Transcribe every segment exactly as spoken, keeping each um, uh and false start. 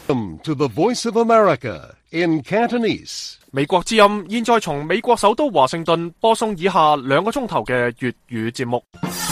Welcome to the Voice of America in Cantonese. 美國之音現在從美國首都華盛頓播送以下兩個鐘頭嘅粵語節目。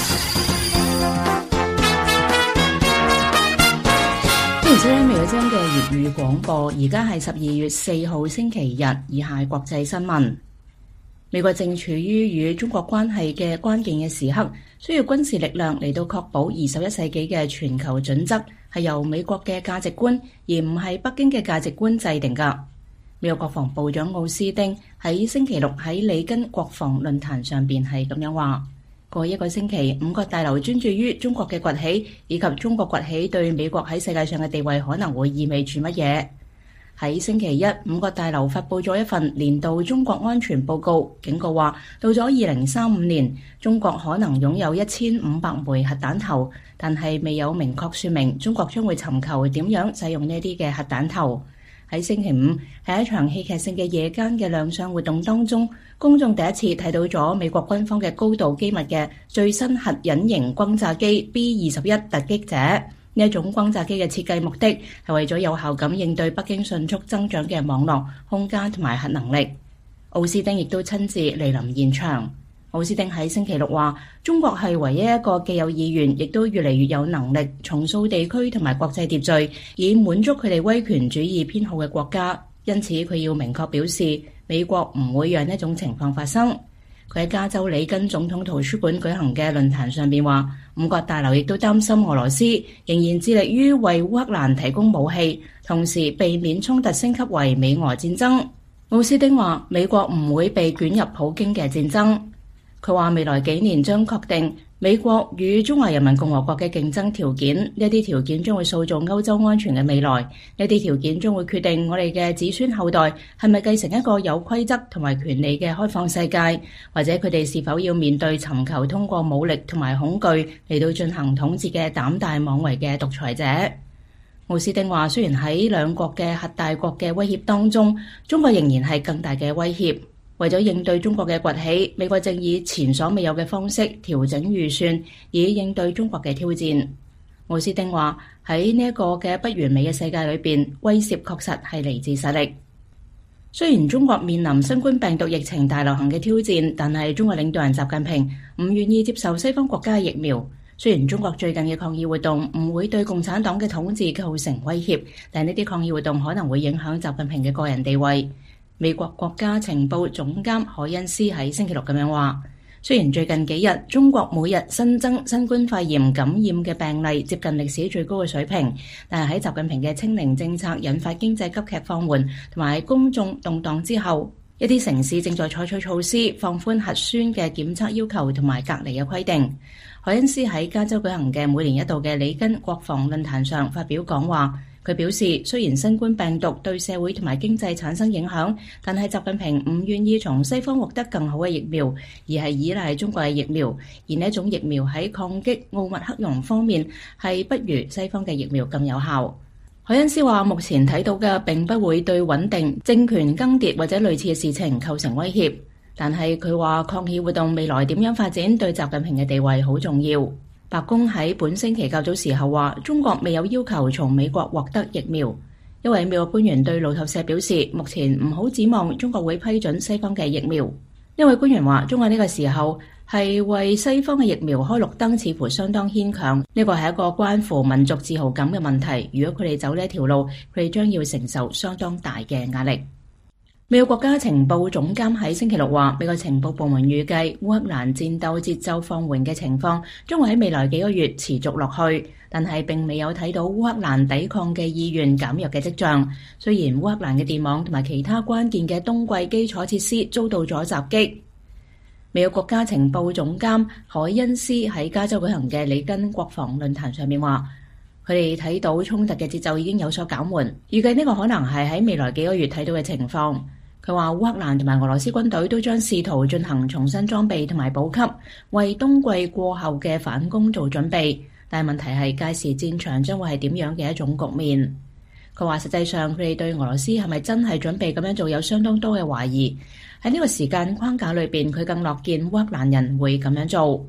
歡迎收聽美國之音嘅粵語廣播，而家係十二月四號星期日，以下係國際新聞。美國正處於與中國關係嘅關鍵嘅時刻，需要軍事力量嚟到確保二十一世紀嘅全球準則係由美國嘅價值觀，而唔係北京嘅價值觀制定㗎。美國國防部長奧斯汀喺星期六喺里根國防論壇上邊係咁樣話：過一個星期，五角大樓專注於中國嘅崛起，以及中國崛起對美國喺世界上嘅地位可能會意味住乜嘢。喺星期一，五角大樓發佈咗一份年度中國安全報告，警告話到咗二零三五年，中國可能擁有一千五百枚核彈頭，但係未有明確說明中國將會尋求點樣使用呢啲嘅核彈頭。喺星期五，喺一場戲劇性嘅夜間嘅亮相活動當中，公眾第一次睇到咗美國軍方嘅高度機密嘅最新核隱形轟炸機 B 二十一突擊者。呢一種轟炸機嘅設計目的係為咗有效咁應對北京迅速增長嘅網絡、空間同埋核能力。奧斯汀亦都親自蒞臨現場。奧斯汀喺星期六話：中國係唯一一個既有意願，亦都越嚟越有能力重塑地區同埋國際秩序，以滿足佢哋威權主義偏好嘅國家。因此，佢要明確表示，美國唔會讓呢種情況發生。佢喺加州里根總統圖書館舉行嘅論壇上邊話，五角大樓亦都擔心俄羅斯仍然致力於為烏克蘭提供武器，同時避免衝突升級為美俄戰爭。奧斯汀話，美國唔會被捲入普京嘅戰爭。佢話未來幾年將確定美國與中華人民共和國嘅競爭條件，呢啲條件將會塑造歐洲安全嘅未來，呢啲條件將會決定我哋嘅子孫後代係咪繼承一個有規則同埋權利嘅開放世界，或者佢哋是否要面對尋求通過武力同埋恐懼嚟到進行統治嘅膽大妄為嘅獨裁者。奧斯汀話，雖然喺兩國嘅核大國嘅威脅當中，中國仍然係更大嘅威脅。為咗應對中國嘅崛起，美國正以前所未有嘅方式調整預算，以應對中國嘅挑戰。奧斯汀話，喺呢一個嘅不完美嘅世界裏邊，威懾確實係嚟自實力。雖然中國面臨新冠病毒疫情大流行嘅挑戰，但係中國領導人習近平唔願意接受西方國家嘅疫苗。雖然中國最近嘅抗議活動唔會對共產黨嘅統治構成威脅，但呢啲抗議活動可能會影響習近平嘅個人地位。美國國家情報總監凱恩斯喺星期六咁樣話，雖然最近幾日中國每日新增新冠肺炎感染嘅病例接近歷史最高嘅水平，但係喺習近平嘅清零政策引發經濟急劇放緩同埋公眾動盪之後，一啲城市正在採取措施放寬核酸嘅檢測要求同埋隔離嘅規定。凱恩斯喺加州舉行嘅每年一度嘅里根國防論壇上發表講話。佢表示，雖然新冠病毒對社會同埋經濟產生影響，但係習近平唔願意從西方獲得更好嘅疫苗，而係依賴中國嘅疫苗。而呢一種疫苗喺抗擊奧密克戎方面係不如西方嘅疫苗更有效。凱恩斯話：目前睇到嘅並不會對穩定、政權更迭或者類似嘅事情構成威脅，但係佢話抗議活動未來點樣發展對習近平嘅地位好重要。白宮喺本星期較早時候話，中國未有要求從美國獲得疫苗。一位美國官員對路透社表示，目前唔好指望中國會批准西方嘅疫苗。呢位官員話，中國呢個時候係為西方嘅疫苗開綠燈，似乎相當牽強。呢個係一個關乎民族自豪感嘅問題。如果佢哋走呢一條路，佢哋將要承受相當大嘅壓力。美國國家情報總監喺星期六話，美國情報部門預計烏克蘭戰鬥節奏放緩嘅情況將會喺未來幾個月持續落去，但係並未有睇到烏克蘭抵抗嘅意願減弱嘅跡象。雖然烏克蘭嘅電網同埋其他關鍵嘅冬季基礎設施遭到咗襲擊。美國國家情報總監凱恩斯喺加州舉行嘅里根國防論壇上面話，佢哋睇到衝突嘅節奏已經有所減緩，預計呢個可能係喺未來幾個月睇到嘅情況。佢話烏克蘭同埋俄羅斯軍隊都將試圖進行重新裝備同埋補給，為冬季過後嘅反攻做準備。但係問題係屆時戰場將會係點樣嘅一種局面。佢話實際上佢哋對俄羅斯係咪真係準備咁樣做有相當多嘅懷疑。喺呢個時間框架裏邊，佢更樂見烏克蘭人會咁樣做。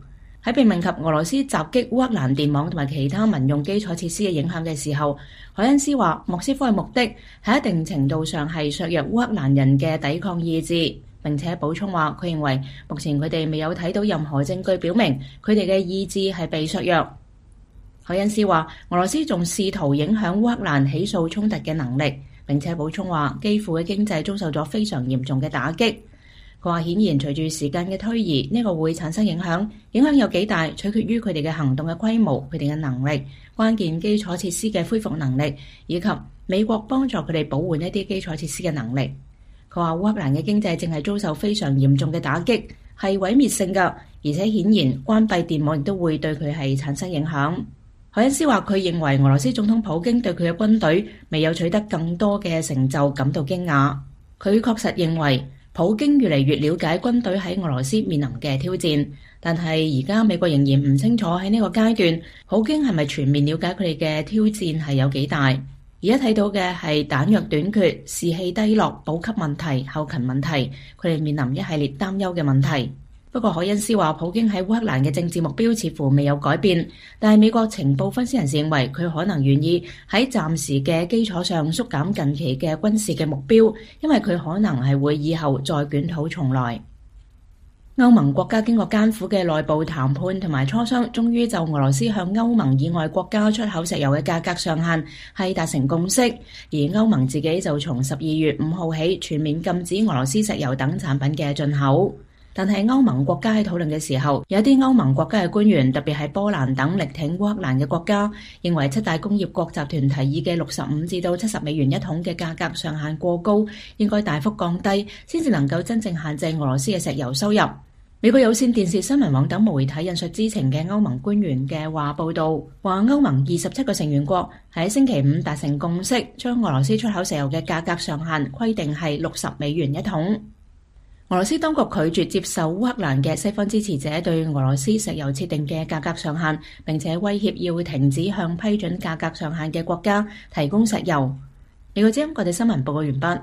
喺被問及俄羅斯襲擊烏克蘭電網同埋其他民用基礎設施嘅影響嘅時候，凱恩斯話莫斯科嘅目的喺一定程度上係削弱烏克蘭人嘅抵抗意志。並且補充話，佢認為目前佢哋未有睇到任何證據表明佢哋嘅意志係被削弱。凱恩斯話，俄羅斯仲試圖影響烏克蘭起訴衝突嘅能力，並且補充話，基輔嘅經濟遭受咗非常嚴重嘅打擊。佢話，顯然隨住時間嘅推移，呢個會產生影響，影響有幾大，取決於佢哋嘅行動嘅規模、佢哋嘅能力、關鍵基礎設施嘅恢復能力，以及美國幫助佢哋保護呢啲基礎設施嘅能力。佢話烏克蘭嘅經濟正係遭受非常嚴重嘅打擊，係毀滅性㗎，而且顯然關閉電網亦都會對佢係產生影響。凱恩斯話佢認為俄羅斯總統普京對佢嘅軍隊未有取得更多嘅成就感到驚訝。佢確實認為普京越嚟越了解軍隊喺俄羅斯面臨嘅挑戰，但係而家美國仍然唔清楚喺呢個階段普京係咪全面了解佢哋嘅挑戰係有幾大。而家睇到嘅係彈藥短缺、士氣低落、補給問題、後勤問題，佢哋面臨一系列擔憂嘅問題。不過凱恩斯話，普京喺烏克蘭嘅政治目標似乎未有改變，但係美國情報分析人士認為佢可能願意喺暫時嘅基礎上縮減近期嘅軍事嘅目標，因為佢可能係會以後再捲土重來。歐盟國家經過艱苦嘅內部談判同埋磋商，終於就俄羅斯向歐盟以外國家出口石油嘅價格上限係達成共識，而歐盟自己就從十二月五號起全面禁止俄羅斯石油等產品嘅進口。但係歐盟國家喺討論嘅時候，有啲歐盟國家嘅官員，特別係波蘭等力挺烏克蘭嘅國家，認為七大工業國集團提議嘅六十五至到七十美元一桶嘅價格上限過高，應該大幅降低，先至能夠真正限制俄羅斯嘅石油收入。美國有線電視新聞網等媒體引述知情嘅歐盟官員嘅話報道，話歐盟二十七個成員國喺星期五達成共識，將俄羅斯出口石油嘅價格上限規定係六十美元一桶。俄羅斯當局拒絕接受烏克蘭嘅西方支持者對俄羅斯石油設定嘅價格上限，並且威脅要停止向批准價格上限嘅國家提供石油。美國之音國際新聞報告完畢。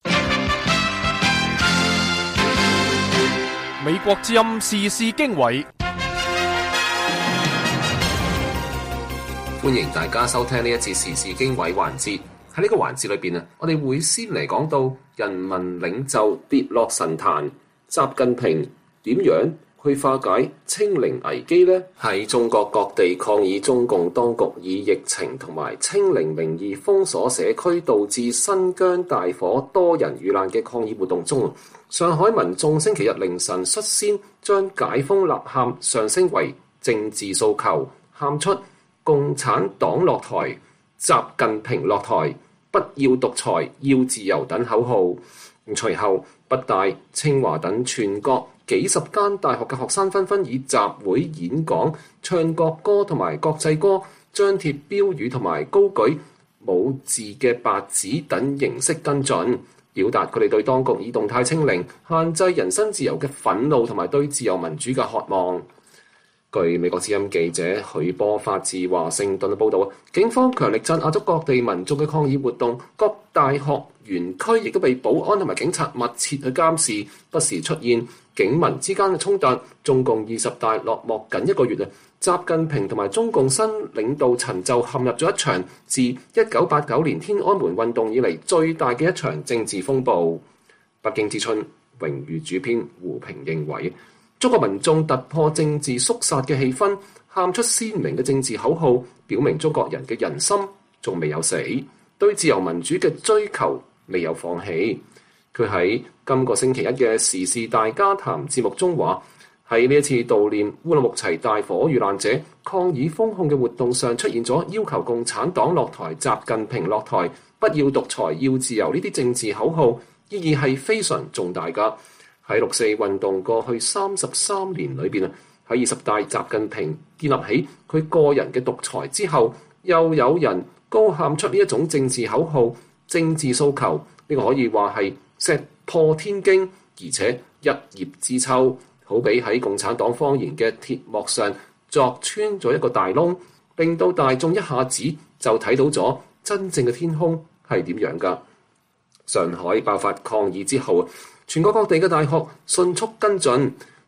美國之音時事經緯， 歡迎大家收聽呢一次時事經緯環節。喺呢個環節裏邊啊，我哋會先嚟講到人民領袖跌落神壇，習近平點樣去化解清零危機呢？喺中國各地抗議中共當局以疫情同埋清零名義封鎖社區，導致新疆大火多人遇難嘅抗議活動中，上海民眾星期日凌晨率先將解封吶喊上升為政治訴求，喊出共產黨落台、習近平落台、不要獨裁、要自由等口號。隨後，北大、清華等全國幾十間大學嘅學生紛紛以集會演講、唱國歌同埋國際歌、張貼標語同埋高舉冇字嘅白紙等形式跟進，表達佢哋對當局以動態清零、限制人身自由嘅憤怒同埋對自由民主嘅渴望。據美國之音記者許波發自華盛頓嘅報導，警方強力鎮壓咗各地民眾嘅抗議活動，各大學園區亦都被保安同埋警察密切去監視，不時出現警民之間嘅衝突。中共二十大落幕僅一個月啊，習近平同埋中共新領導層就陷入咗一場自一九八九年天安門運動以嚟最大嘅一場政治風暴。北京之春榮譽主編胡平認為，中國民眾突破政治肅殺嘅氣氛，喊出鮮明嘅政治口號，表明中國人嘅人心仲未有死，對自由民主嘅追求未有放棄。佢喺今個星期一嘅時事大家談節目中話，喺呢一次悼念烏魯木齊大火遇難者抗議封控嘅活動上，出現咗要求共產黨落台、習近平落台、不要獨裁、要自由呢啲政治口號，意義係非常重大㗎。喺六四運動過去三十三年裏邊啊，喺二十大習近平建立起佢個人嘅獨裁之後，又有人高喊出呢一種政治口號、政治訴求，呢個可以話係石破天驚，而且一葉知秋，好比喺共產黨謊言嘅鐵幕上鑿穿咗一個大窿，令到大眾一下子就睇到咗真正嘅天空係點樣㗎。上海爆發抗議之後，全國各地嘅大學迅速跟進，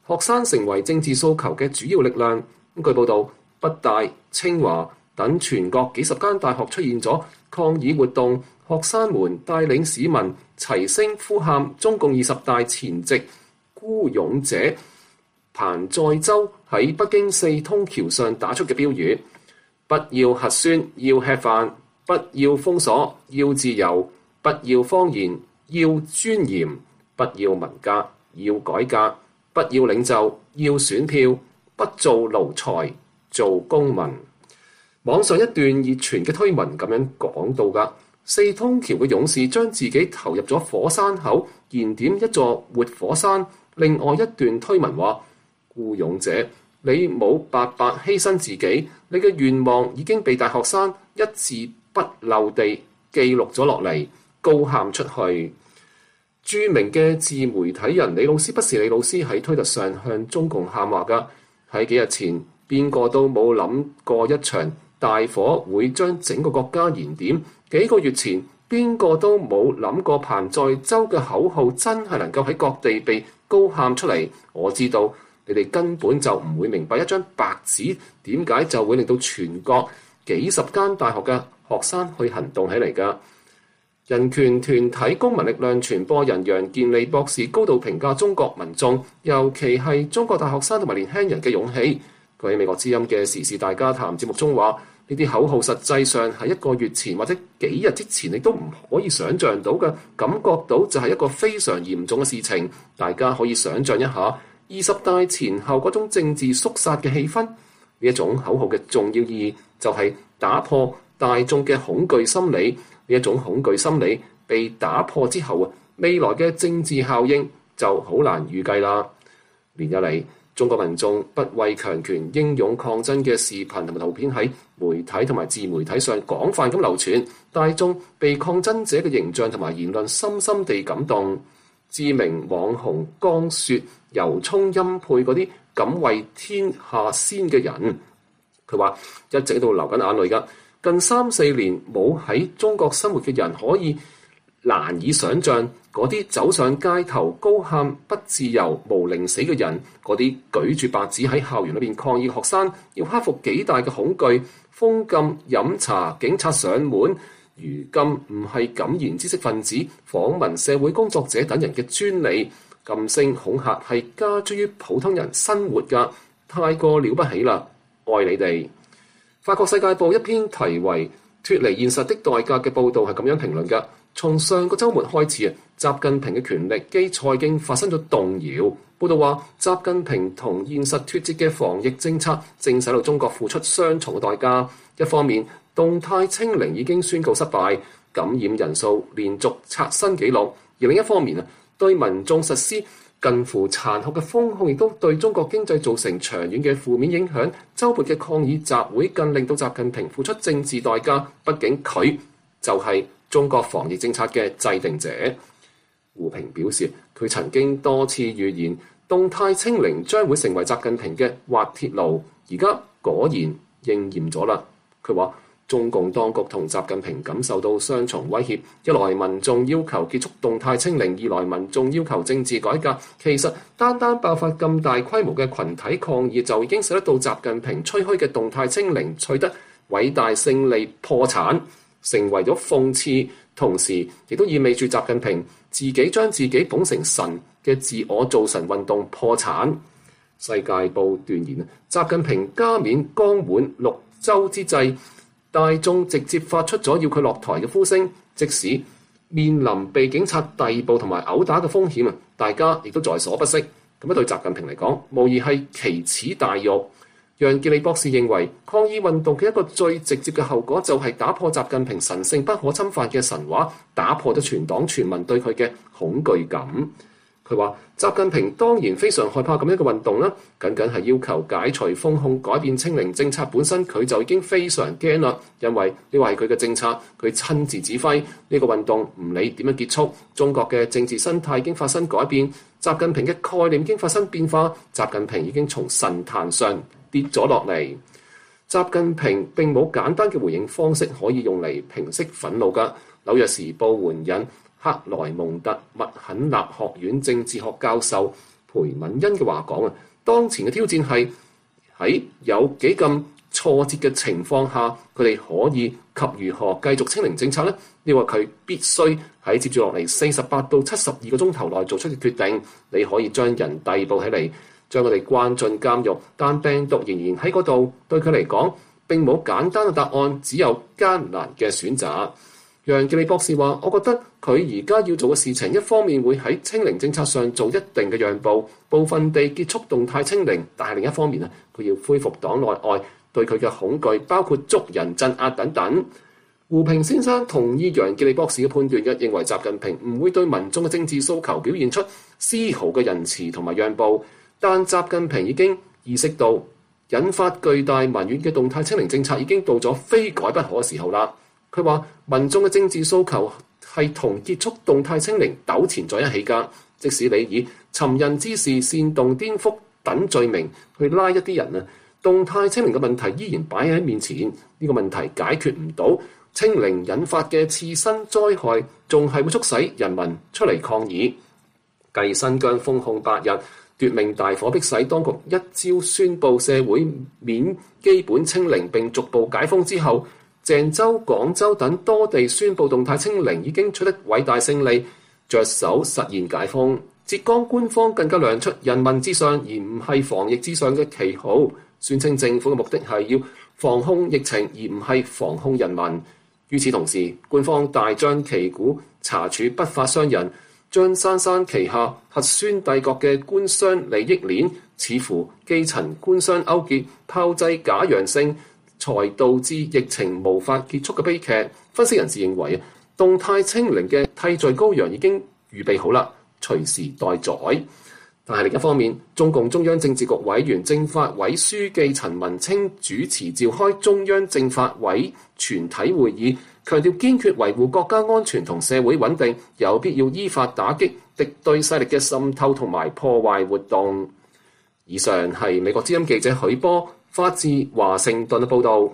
學生成為政治訴求嘅主要力量。據報道，北大、清華等全國幾十間大學出現咗抗議活動，學生們帶領市民齊聲呼喊中共二十大前夕孤勇者彭載舟喺北京四通橋上打出嘅標語：不要核酸，要吃飯；不要封鎖，要自由；不要謊言，要尊嚴；不要文革，要改革；不要領袖，要選票；不做奴才，做公民。網上一段熱傳嘅推文咁樣講到㗎，四通橋嘅勇士將自己投入咗火山口，燃點一座活火山。另外一段推文話：孤勇者，你冇白白犧牲自己，你嘅願望已經被大學生一字不漏地記錄咗落嚟，高喊出去。著名嘅自媒體人李老師不是李老師喺推特上向中共喊話㗎，喺幾日前邊個都冇諗過一場大火會將整個國家燃點，幾個月前邊個都冇諗過彭載舟嘅口號真係能夠喺各地被高喊出嚟。我知道你哋根本就唔會明白一張白紙點解就會令到全國幾十間大學嘅學生去行動起嚟㗎。人權團體公民力量傳播人楊健利博士高度評價中國民眾，尤其係中國大學生同埋年輕人嘅勇氣。佢喺美國之音嘅時事大家談節目中話：呢啲口號實際上係一個月前或者幾日之前你都唔可以想像到嘅，感覺到就係一個非常嚴重嘅事情。大家可以想像一下二十大前後嗰種政治肅殺嘅氣氛。呢一種口號嘅重要意義就係打破大眾嘅恐懼心理。呢一種恐懼心理被打破之後啊，未來嘅政治效應就好難預計啦。連日嚟，中國民眾不畏強權、英勇抗爭嘅視頻同埋圖片喺媒體同埋自媒體上廣泛咁流傳，大眾被抗爭者嘅形象同埋言論深深地感動。知名網紅江雪由衷欽佩嗰啲敢為天下先嘅人，佢話一直喺度流緊眼淚㗎。近三四年冇喺中國生活嘅人可以難以想像嗰啲走上街頭高喊不自由無寧死嘅人，嗰啲舉住白紙喺校園裏邊抗議學生要克服幾大嘅恐懼，封禁飲茶、警察上門，如今唔係敢言知識分子、訪問社會工作者等人嘅專利，禁聲恐嚇係加諸於普通人生活㗎，太過了不起啦！愛你哋。法國世界報一篇題為《脫離現實的代價》嘅報導係咁樣評論㗎。從上個週末開始啊，習近平嘅權力基礎已經發生咗動搖。報道話，習近平同現實脫節嘅防疫政策正使到中國付出雙重嘅代價。一方面，動態清零已經宣告失敗，感染人數連續刷新紀錄；而另一方面啊，對民眾實施近乎殘酷嘅封控，亦都對中國經濟造成長遠嘅負面影響。週末嘅抗議集會更令到習近平付出政治代價，畢竟佢就係中國防疫政策嘅制定者。胡平表示，佢曾經多次預言動態清零將會成為習近平嘅滑鐵盧，而家果然應驗咗啦。佢話中共當局同習近平感受到雙重威脅，一來民眾要求結束動態清零，二來民眾要求政治改革。其實單單爆發咁大規模嘅群體抗議，就已經使得到習近平吹噓嘅動態清零取得偉大勝利破產，成為咗諷刺，同時亦都意味住習近平自己將自己捧成神嘅自我造神運動破產。世界報斷言，習近平加冕剛滿六週之際，大眾直接發出咗要佢落台嘅呼聲，即使面臨被警察逮捕同埋毆打嘅風險啊，大家亦都在所不惜。咁樣對習近平嚟講，無疑係奇恥大辱。楊健利博士認為，抗議運動嘅一個最直接嘅後果就係打破習近平神聖不可侵犯嘅神話，打破咗全黨全民對佢嘅恐懼感。佢話：習近平當然非常害怕咁樣嘅運動啦，僅僅係要求解除封控、改變清零政策本身，佢就已經非常驚啦。因為呢個係佢嘅政策，佢親自指揮呢個運動，唔理點樣結束，中國嘅政治生態已經發生改變，習近平嘅概念已經發生變化，習近平已經從神壇上跌咗落嚟。習近平並冇簡單嘅回應方式可以用嚟平息憤怒㗎。紐約時報援引克萊蒙特麥肯納學院政治學教授裴敏恩嘅話講啊，當前嘅挑戰係喺有幾咁挫折嘅情況下，佢哋可以及如何繼續清零政策呢？你話佢必須喺接住落嚟四十八到七十二個鐘頭內做出嘅決定。你可以將人逮捕起嚟，將佢哋關進監獄，但病毒仍然喺嗰度。對佢嚟講，並冇簡單嘅答案，只有艱難嘅選擇。楊潔莉博士話：我覺得佢而家要做嘅事情，一方面會喺清零政策上做一定嘅讓步，部分地結束動態清零，但係另一方面啊，佢要恢復黨內外對佢嘅恐懼，包括捉人、鎮壓等等。胡平先生同意楊潔莉博士嘅判斷，一認為習近平唔會對民眾嘅政治訴求表現出絲毫嘅仁慈同埋讓步，但習近平已經意識到引發巨大民怨嘅動態清零政策已經到咗非改不可嘅時候啦。佢話民眾嘅政治訴求係同結束動態清零糾纏在一起㗎，即使你以尋釁滋事、煽動顛覆等罪名去拉一啲人啊，動態清零嘅問題依然擺喺面前，呢個問題解決唔到，清零引發嘅次生災害仲係會促使人民出嚟抗議。繼新疆封控八日，奪命大火迫使當局一朝宣布社會面基本清零並逐步解封之後，鄭州、廣州等多地宣布動態清零已經取得偉大勝利，着手實現解封。浙江官方更加亮出人民至上而唔係防疫至上嘅旗號，宣稱政府嘅目的係要防控疫情而唔係防控人民。與此同時，官方大張旗鼓查處不法商人，將姍姍旗下核酸帝國嘅官商利益鏈，似乎基層官商勾結，炮製假陽性，才導致疫情無法結束嘅悲劇。分析人士認為，動態清零嘅替罪羔羊已經預備好啦，隨時待宰。但係另一方面，中共中央政治局委員、政法委書記陳文清主持召開中央政法委全體會議，強調堅決維護國家安全同社會穩定，有必要依法打擊敵對勢力嘅滲透同埋破壞活動。以上係美國之音記者許波發自華盛頓嘅報導。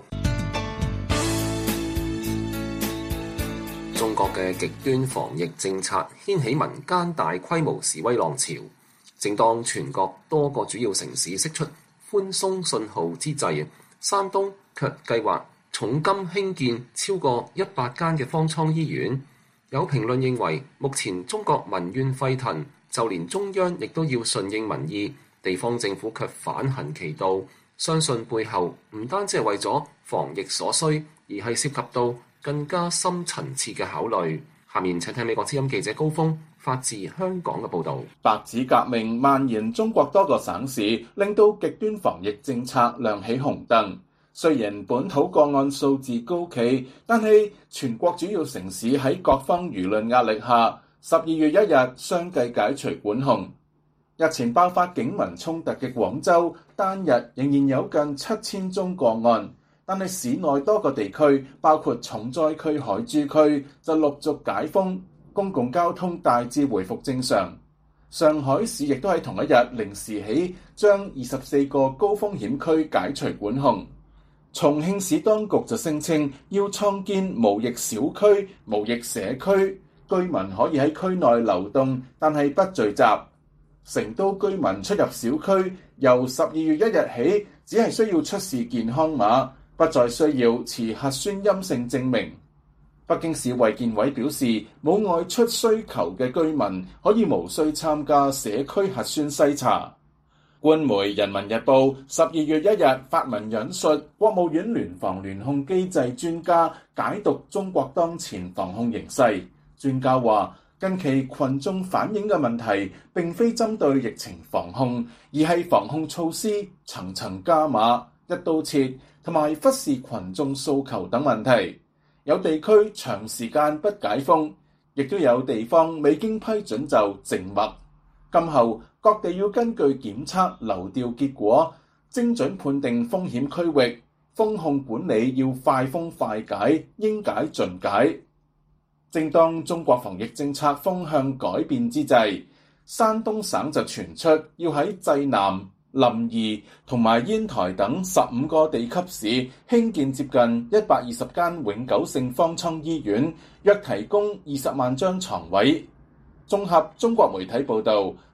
中國嘅極端防疫政策掀起民間大規模示威浪潮。正當全國多個主要城市釋出寬鬆信號之際，山東卻計劃重金興建超過一百間嘅方艙醫院。有評論認為，目前中國民怨沸騰，就連中央亦都要順應民意，地方政府卻反行其道。相信背後唔單止係為咗防疫所需，而係涉及到更加深層次嘅考慮。下面請聽美國之音記者高峰發自香港嘅報導。 白紙革命蔓延中國多個省市，令到極端防疫政策亮起紅燈。雖然本土個案數字高企，但係全國主要城市喺各方輿論壓力下，十二月一日相繼解除管控。日前爆發警民衝突嘅廣州，單日仍然有近七千宗個案。但係市內多個地區，包括重災區海珠區，就陸續解封，公共交通大致回復正常。上海市亦都喺同一日零時起，將二十四個高風險區解除管控。重慶市當局就聲稱要創建無疫小區、無疫社區，居民可以喺區內流動，但係不聚集。成都居民出入小區由十二月一日起，只係需要出示健康碼，不再需要持核酸陰性證明。北京市衛健委表示，冇外出需求嘅居民可以無需參加社區核酸篩查。官媒《人民日報》十二月一日發文引述國務院聯防聯控機制專家解讀中國當前防控形勢。專家話，近期群眾反映嘅問題並非針對疫情防控，而係防控措施層層加碼、一刀切，同埋忽視群眾訴求等問題。有地區長時間不解封，亦都有地方未經批准就靜默。今後各地要根據檢測流調結果，精準判定風險區域，風控管理要快封快解，應解盡解。正當中國防疫政策風向改變之際，山東省就傳出要喺濟南、臨沂同埋煙台等十五個地級市興建接近一百二十間永久性方艙醫院，約提供二十萬張床位。綜合中國媒體報道，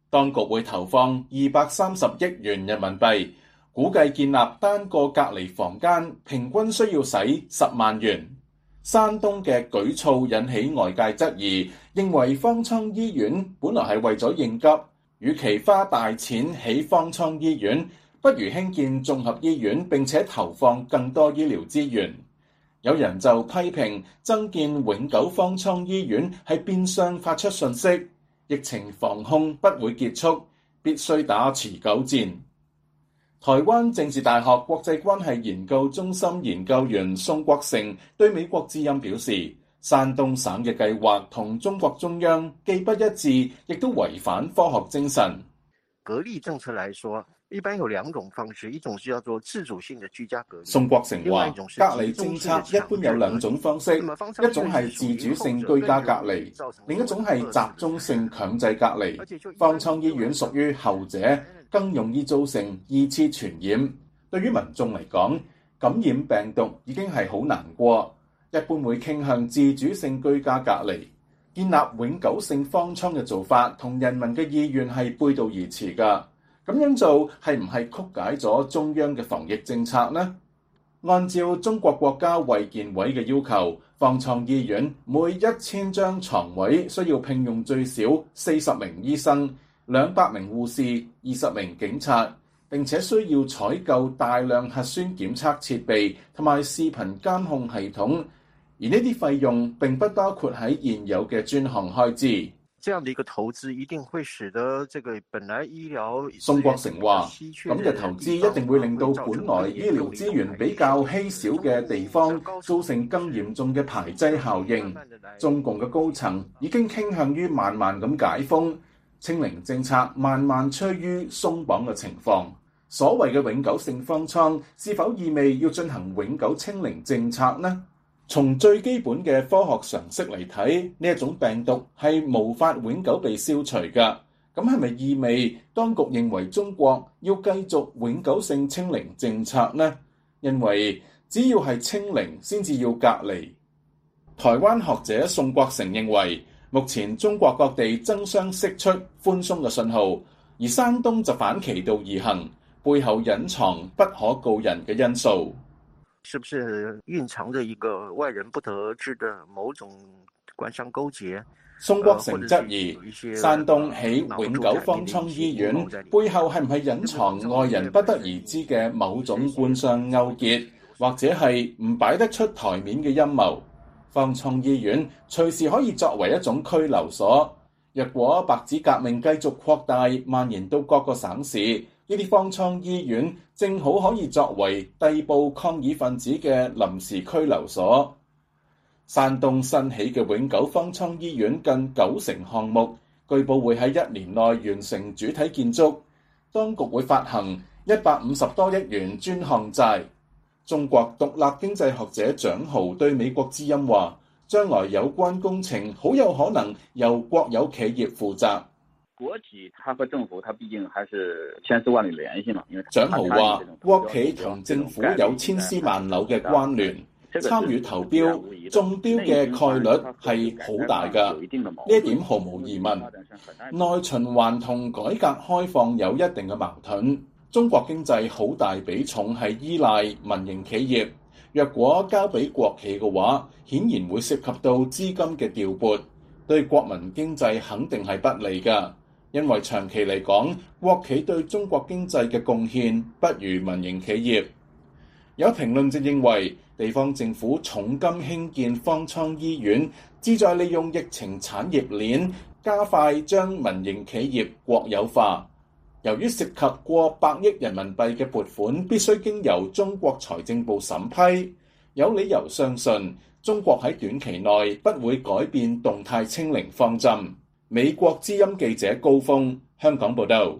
當局會投放二百三十億元人民幣，估計建立單個隔離房間平均需要使十萬元。山東嘅舉措引起外界質疑，認為方艙醫院本來係為咗應急，與其花大錢起方艙醫院，不如興建綜合醫院並且投放更多醫療資源。有人就批評增建永久方艙醫院係變相發出訊息，疫情防控不會結束，必須打持久戰。台灣政治大學國際關係研究中心研究員宋國成對美國之音表示，山東省嘅計劃同中國中央既不一致，亦都違反科學精神。 隔離政策來說，一般有兩種方式，一種是叫做自主性的居家隔離。 宋國成話，隔離政策一般有兩種方式，一種係自主性居家隔離，另一種係集中性強制隔離。方艙醫院屬於後者，更容易造成二次傳染。對於民眾嚟講，感染病毒已經係好難過，一般會傾向自主性居家隔離。建立永久性方艙嘅做法同人民嘅意願係背道而馳㗎。咁樣做係唔係曲解咗中央嘅防疫政策呢？按照中國國家衛健委嘅要求，方艙醫院每一千張床位需要聘用最少四十名醫生、兩百名護士、二十名警察，並且需要採購大量核酸檢測設備同埋視頻監控系統。而呢啲費用並不包括喺現有嘅專項開支。 這樣的一個投資一定會使得這個本來醫療。 宋國成話：咁嘅投資一定會令到本來醫療資源比較稀少嘅地方造成更嚴重嘅排擠效應。中共嘅高層已經傾向於慢慢咁解封，清零政策慢慢趨於鬆綁嘅情況。所謂嘅永久性方艙是否意味要進行永久清零政策呢？從最基本嘅科學常識嚟睇，呢一種病毒係無法永久被消除㗎。咁係咪意味當局認為中國要繼續永久性清零政策呢？因為只要係清零先至要隔離。台灣學者宋國成認為，目前中國各地爭相釋出寬鬆嘅信號，而山東就反其道而行，背後隱藏不可告人嘅因素。 是不是蘊藏着一個外人不得而知的某種官商勾結？ 宋國成質疑山東起永久方艙醫院背後係唔係隱藏外人不得而知嘅某種官商勾結，或者係唔擺得出台面嘅陰謀？方艙醫院隨時可以作為一種拘留所。若果白紙革命繼續擴大蔓延到各個省市，呢啲方艙醫院正好可以作為逮捕抗議分子嘅臨時拘留所。山東新起嘅永久方艙醫院近九成項目，據報會喺一年內完成主體建築。當局會發行一百五十多億元專項債。中國獨立經濟學者蔣豪對美國之音話，將來有關工程好有可能由國有企業負責。 國企，它和政府，它畢竟還是千絲萬縷聯繫嘛。 蔣豪話，國企同政府有千絲萬縷嘅關聯，參與投標、中標嘅概率係好大㗎。呢一點毫無疑問。內循環同改革開放有一定嘅矛盾。中國經濟好大比重係依賴民營企業，若果交俾國企嘅話，顯然會涉及到資金嘅調撥，對國民經濟肯定係不利㗎。因為長期嚟講，國企對中國經濟嘅貢獻不如民營企業。有評論就認為，地方政府重金興建方艙醫院，旨在利用疫情產業鏈，加快將民營企業國有化。由於涉及過百億人民幣嘅撥款，必須經由中國財政部審批，有理由相信中國喺短期內不會改變動態清零方針。美國之音記者高峰，香港報道。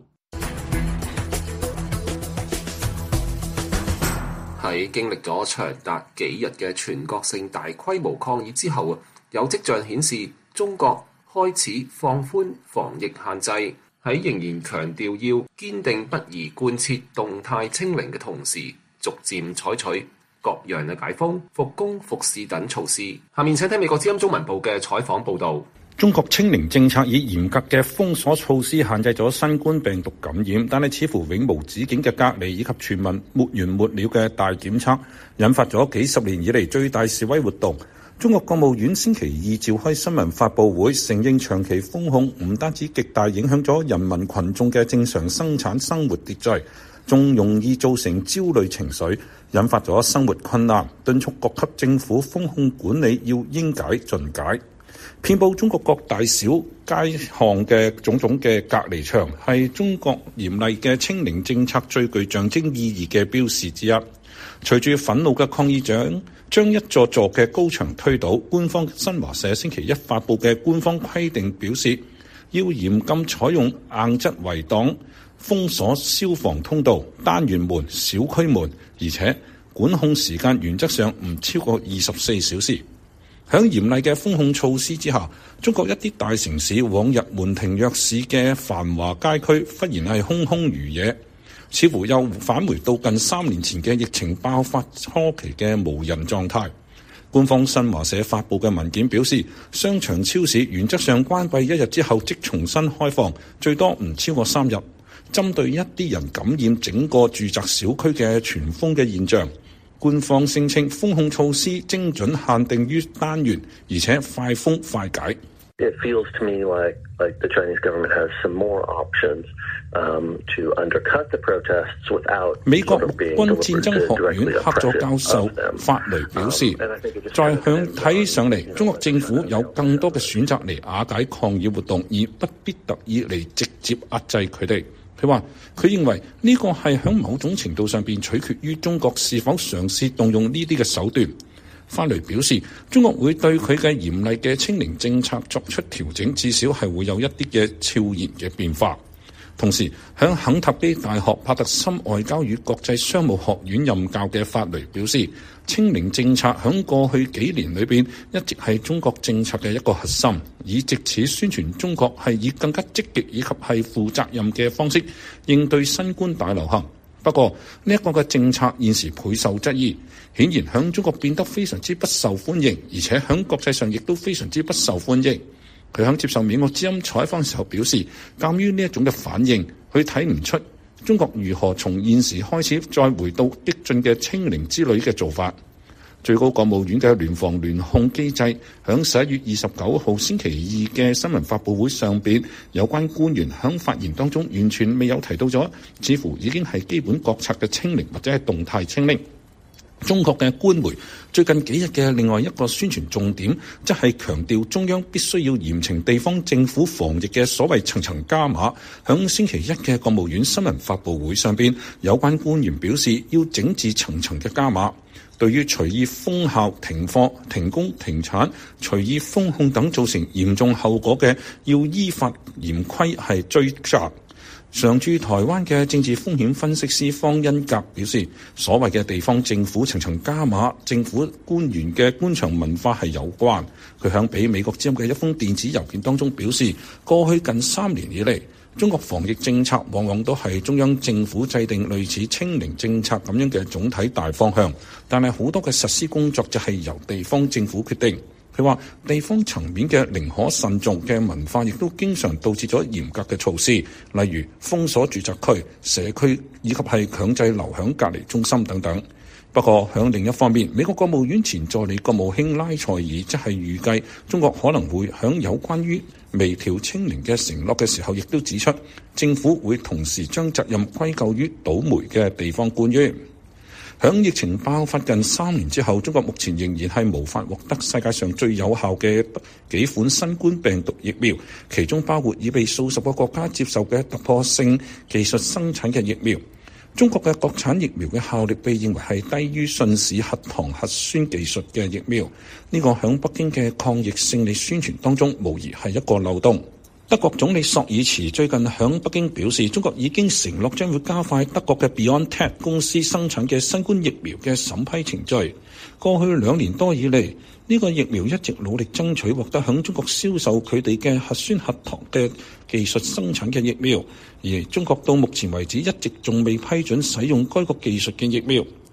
喺經歷咗長達幾日嘅全國性大規模抗議之後啊，有跡象顯示中國開始放寬防疫限制，喺仍然強調要堅定不移貫徹動態清零嘅同時，逐漸採取各樣嘅解封、復工復市等措施。下面請聽美國之音中文部嘅採訪報導。 中國清零政策以嚴格嘅封鎖措施限制咗新冠病毒感染，但係似乎永無止境嘅隔離以及全民沒完沒了嘅大檢測，引發咗幾十年以嚟最大示威活動。中國國務院星期二召開新聞發佈會，承認長期封控唔單止極大影響咗人民群眾嘅正常生產生活秩序，仲容易造成焦慮情緒，引發咗生活困難，敦促各級政府封控管理要應解盡解。遍佈中國各大小街巷嘅種種嘅隔離牆，係中國嚴厲嘅清零政策最具象徵意義嘅標示之一。隨住憤怒嘅抗議者將一座座嘅高牆推倒，官方新華社星期一發布嘅官方規定表示，要嚴禁採用硬質圍擋、封鎖消防通道、單元門、小區門，而且管控時間原則上唔超過二十四小時。喺嚴厲嘅封控措施之下，中國一啲大城市往日門庭若市嘅繁華街區忽然係空空如也，似乎又返回到近三年前嘅疫情爆發初期嘅無人狀態。官方新華社發布嘅文件表示，商場超市原則上關閉一日之後即重新開放，最多唔超過三日，針對一啲人感染整個住宅小區嘅傳風嘅現象。官方聲稱封控措施精準限定於單元，而且快封快解。 It feels to me like, like the Chinese government has some more options, um, to undercut the protests without 美國陸軍戰爭學院客座教授法雷表示，在向睇上嚟，中國政府有更多嘅選擇嚟瓦解抗議活動，而不必特意嚟直接壓制佢哋。佢話：佢認為呢個係喺某種程度上邊取決於中國是否嘗試動用呢啲嘅手段。法雷表示，中國會對佢嘅嚴厲嘅清零政策作出調整，至少係會有一啲嘅悄然嘅變化。同時，喺肯塔基大學帕特森外交與國際商務學院任教嘅法雷表示，清零政策喺過去幾年裏邊一直係中國政策嘅一個核心，以藉此宣傳中國係以更加積極以及係負責任嘅方式應對新冠大流行。不過呢一個嘅政策現時倍受質疑，顯然喺中國變得非常之不受歡迎，而且喺國際上亦都非常之不受歡迎。佢喺接受美國之音採訪時候表示，鑑於呢一種嘅反應，佢睇唔出中國如何從現時開始再回到激進嘅清零之類嘅做法。最高國務院嘅聯防聯控機制喺十一月二十九號星期二嘅新聞發佈會上邊，有關官員喺發言當中完全未有提到咗，似乎已經係基本國策嘅清零或者係動態清零。中國嘅官媒最近幾日嘅另外一個宣傳重點，即係強調中央必須要嚴懲地方政府防疫嘅所謂層層加碼。響星期一嘅國務院新聞發佈會上邊，有關官員表示要整治層層嘅加碼，對於隨意封校、停課、停工、停產、隨意封控等造成嚴重後果嘅，要依法嚴規係追責。常駐台灣嘅政治風險分析師方恩格表示，所謂嘅地方政府層層加碼，政府官員嘅官場文化係有關。佢響俾美國之音嘅一封電子郵件當中表示，過去近三年以嚟，中國防疫政策往往都係中央政府制定類似清零政策咁樣嘅總體大方向，但係好多嘅實施工作就係由地方政府決定。佢話地方層面嘅寧可慎重嘅文化，亦都經常導致咗嚴格嘅措施，例如封鎖住宅區、社區以及係強制留響隔離中心等等。不過響另一方面，美國國務院前助理國務卿拉塞爾即係預計中國可能會響有關於微調清零嘅承諾嘅時候，亦都指出政府會同時將責任歸咎於倒霉嘅地方官員。響疫情爆發近三年之後，中國目前仍然係無法獲得世界上最有效嘅幾款新冠病毒疫苗，其中包括已被數十個國家接受嘅突破性技術生產嘅疫苗。中國嘅國產疫苗嘅效力被認為係低於信使核糖核酸技術嘅疫苗，呢個響北京嘅抗疫勝利宣傳當中無疑係一個漏洞。德國總理朔爾茨最近響北京表示，中國已經承諾將會加快德國嘅 BioNTech 公司生產嘅新冠疫苗嘅審批程序。過去兩年多以嚟，呢個疫苗一直努力爭取獲得響中國銷售佢哋嘅核酸核糖嘅技術生產嘅疫苗，而中國到目前為止一直仲未批准使用該個技術嘅疫苗。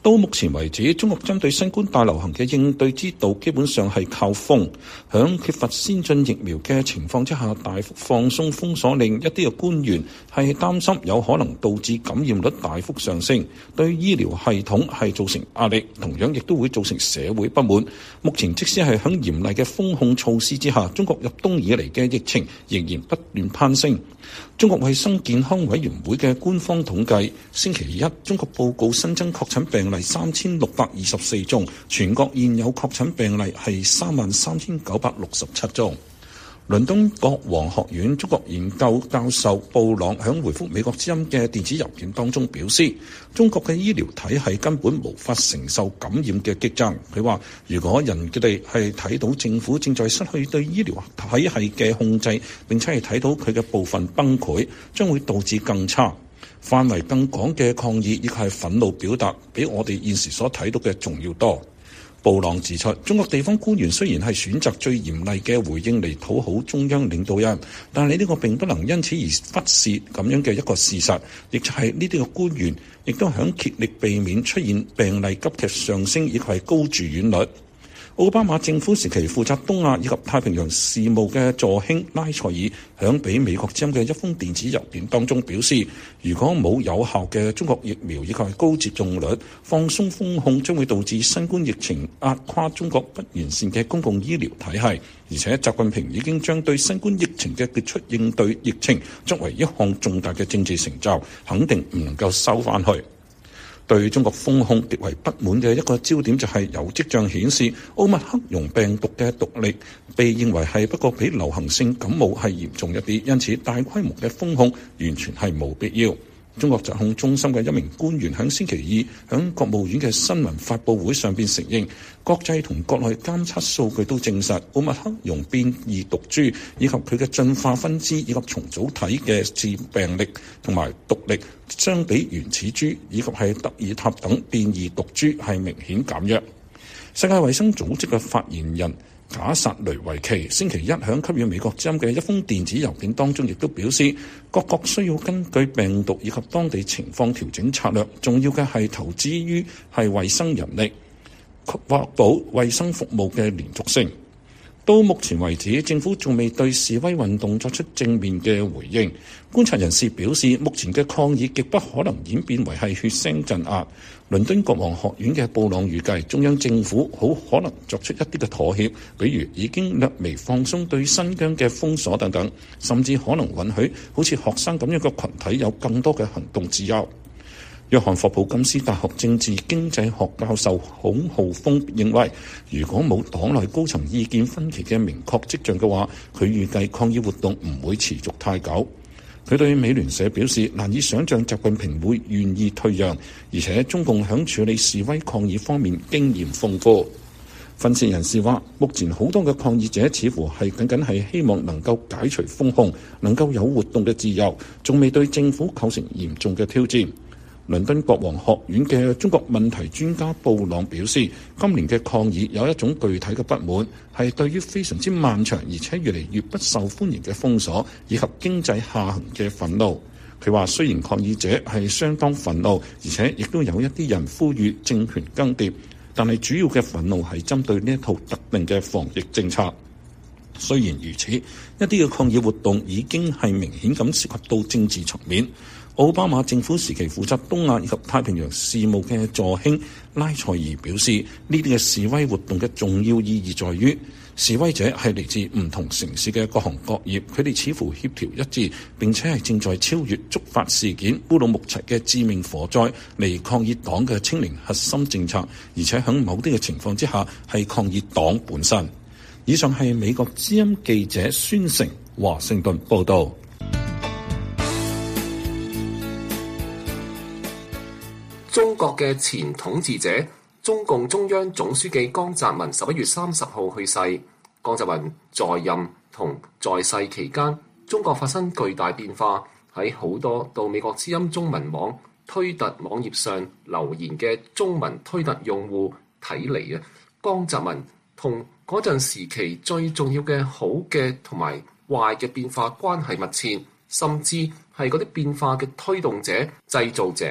到目前為止，中國針對新冠大流行嘅應對之道基本上係靠封。響缺乏先進疫苗嘅情況之下，大幅放鬆封鎖令，一啲嘅官員係擔心有可能導致感染率大幅上升，對醫療系統係造成壓力，同樣亦都會造成社會不滿。目前即使係響嚴厲嘅封控措施之下，中國入冬以嚟嘅疫情仍然不斷攀升。中國衛生健康委員會嘅官方統計，星期一中國報告新增確診病例三千六百二十四宗，全國現有確診病例係三萬三千九百六十七宗。倫敦國王學院中國研究教授布朗喺回覆美國之音嘅電子郵件當中表示，中國嘅醫療體系根本無法承受感染嘅激增。佢話，如果人哋係睇到政府正在失去對醫療體系嘅控制，並且係睇到佢嘅部分崩潰，將會導致更差、範圍更廣嘅抗議，以及係憤怒表達，比我哋現時所睇到嘅仲要多。布朗指出，中國地方官員雖然係選擇最嚴厲嘅回應嚟討好中央領導人，但係呢個並不能因此而忽視咁樣嘅一個事實，亦就係呢啲嘅官員亦都響竭力避免出現病例急劇上升，以及係高住院率。奧巴馬政府時期負責東亞以及太平洋事務嘅助卿拉塞爾響俾美國之音嘅一封電子郵件當中表示，如果冇有效嘅中國疫苗以及係高接種率，放鬆封控將會導致新冠疫情壓垮中國不完善嘅公共醫療體系。而且習近平已經將對新冠疫情嘅傑出應對疫情作為一項重大嘅政治成就，肯定唔能夠收返去。對中國封控極為不滿嘅一個焦點就係有跡象顯示奧密克戎病毒嘅毒力被認為係不過比流行性感冒係嚴重一啲，因此大規模嘅封控完全係冇必要。中國疾控中心嘅一名官員喺星期二喺國務院嘅新聞發佈會上邊承認，國際同國內監測數據都證實奧密克戎變異毒株以及佢嘅進化分支以及重組體嘅致病力同埋毒力相比原始株以及係德爾塔等變異毒株係明顯減弱。世界衛生組織嘅發言人賈薩雷維奇星期一響給予美國之音嘅一封電子郵件當中，亦都表示各國需要根據病毒以及當地情況調整策略，重要嘅係投資於係衛生人力，確保衛生服務嘅連續性。到目前為止，政府仲未對示威運動作出正面嘅回應。觀察人士表示，目前嘅抗議極不可能演變為係血腥鎮壓。倫敦國王學院嘅布朗預計，中央政府好可能作出一啲嘅妥協，比如已經略微放鬆對新疆嘅封鎖等等，甚至可能允許好似學生咁樣嘅群體有更多嘅行動自由。約翰霍普金斯大學政治經濟學教授孔浩峰認為，如果冇黨內高層意見分歧嘅明確跡象嘅話，佢預計抗議活動唔會持續太久。佢對美聯社表示，難以想像習近平會願意退讓，而且中共響處理示威抗議方面經驗豐富。分析人士話，目前好多嘅抗議者似乎係僅僅係希望能夠解除封控，能夠有活動嘅自由，仲未對政府構成嚴重嘅挑戰。倫敦國王學院嘅中國問題專家布朗表示，今年嘅抗議有一種具體嘅不滿，係對於非常之漫長而且越嚟越不受歡迎嘅封鎖以及經濟下行嘅憤怒。佢話，雖然抗議者係相當憤怒，而且亦都有一啲人呼籲政權更迭，但係主要嘅憤怒係針對呢一套特定嘅防疫政策。雖然如此，一啲嘅抗議活動已經係明顯咁涉及到政治層面。奧巴馬政府時期負責東亞以及太平洋事務嘅助卿拉塞爾表示，呢啲嘅示威活動嘅重要意義在於，示威者係嚟自唔同城市嘅各行各業，佢哋似乎協調一致，並且係正在超越觸發事件烏魯木齊嘅致命火災嚟抗議黨嘅清零核心政策，而且喺某啲嘅情況之下係抗議黨本身。以上係美國之音記者孫成華盛頓報道。 中國嘅前統治者、中共中央總書記江澤民十一月三十號去世。江澤民在任同在世期間，中國發生巨大變化。喺好多到美國之音中文網推特網頁上留言嘅中文推特用戶睇嚟啊，江澤民同嗰陣時期最重要嘅好嘅同埋壞嘅變化關係密切，甚至係嗰啲變化嘅推動者、製造者。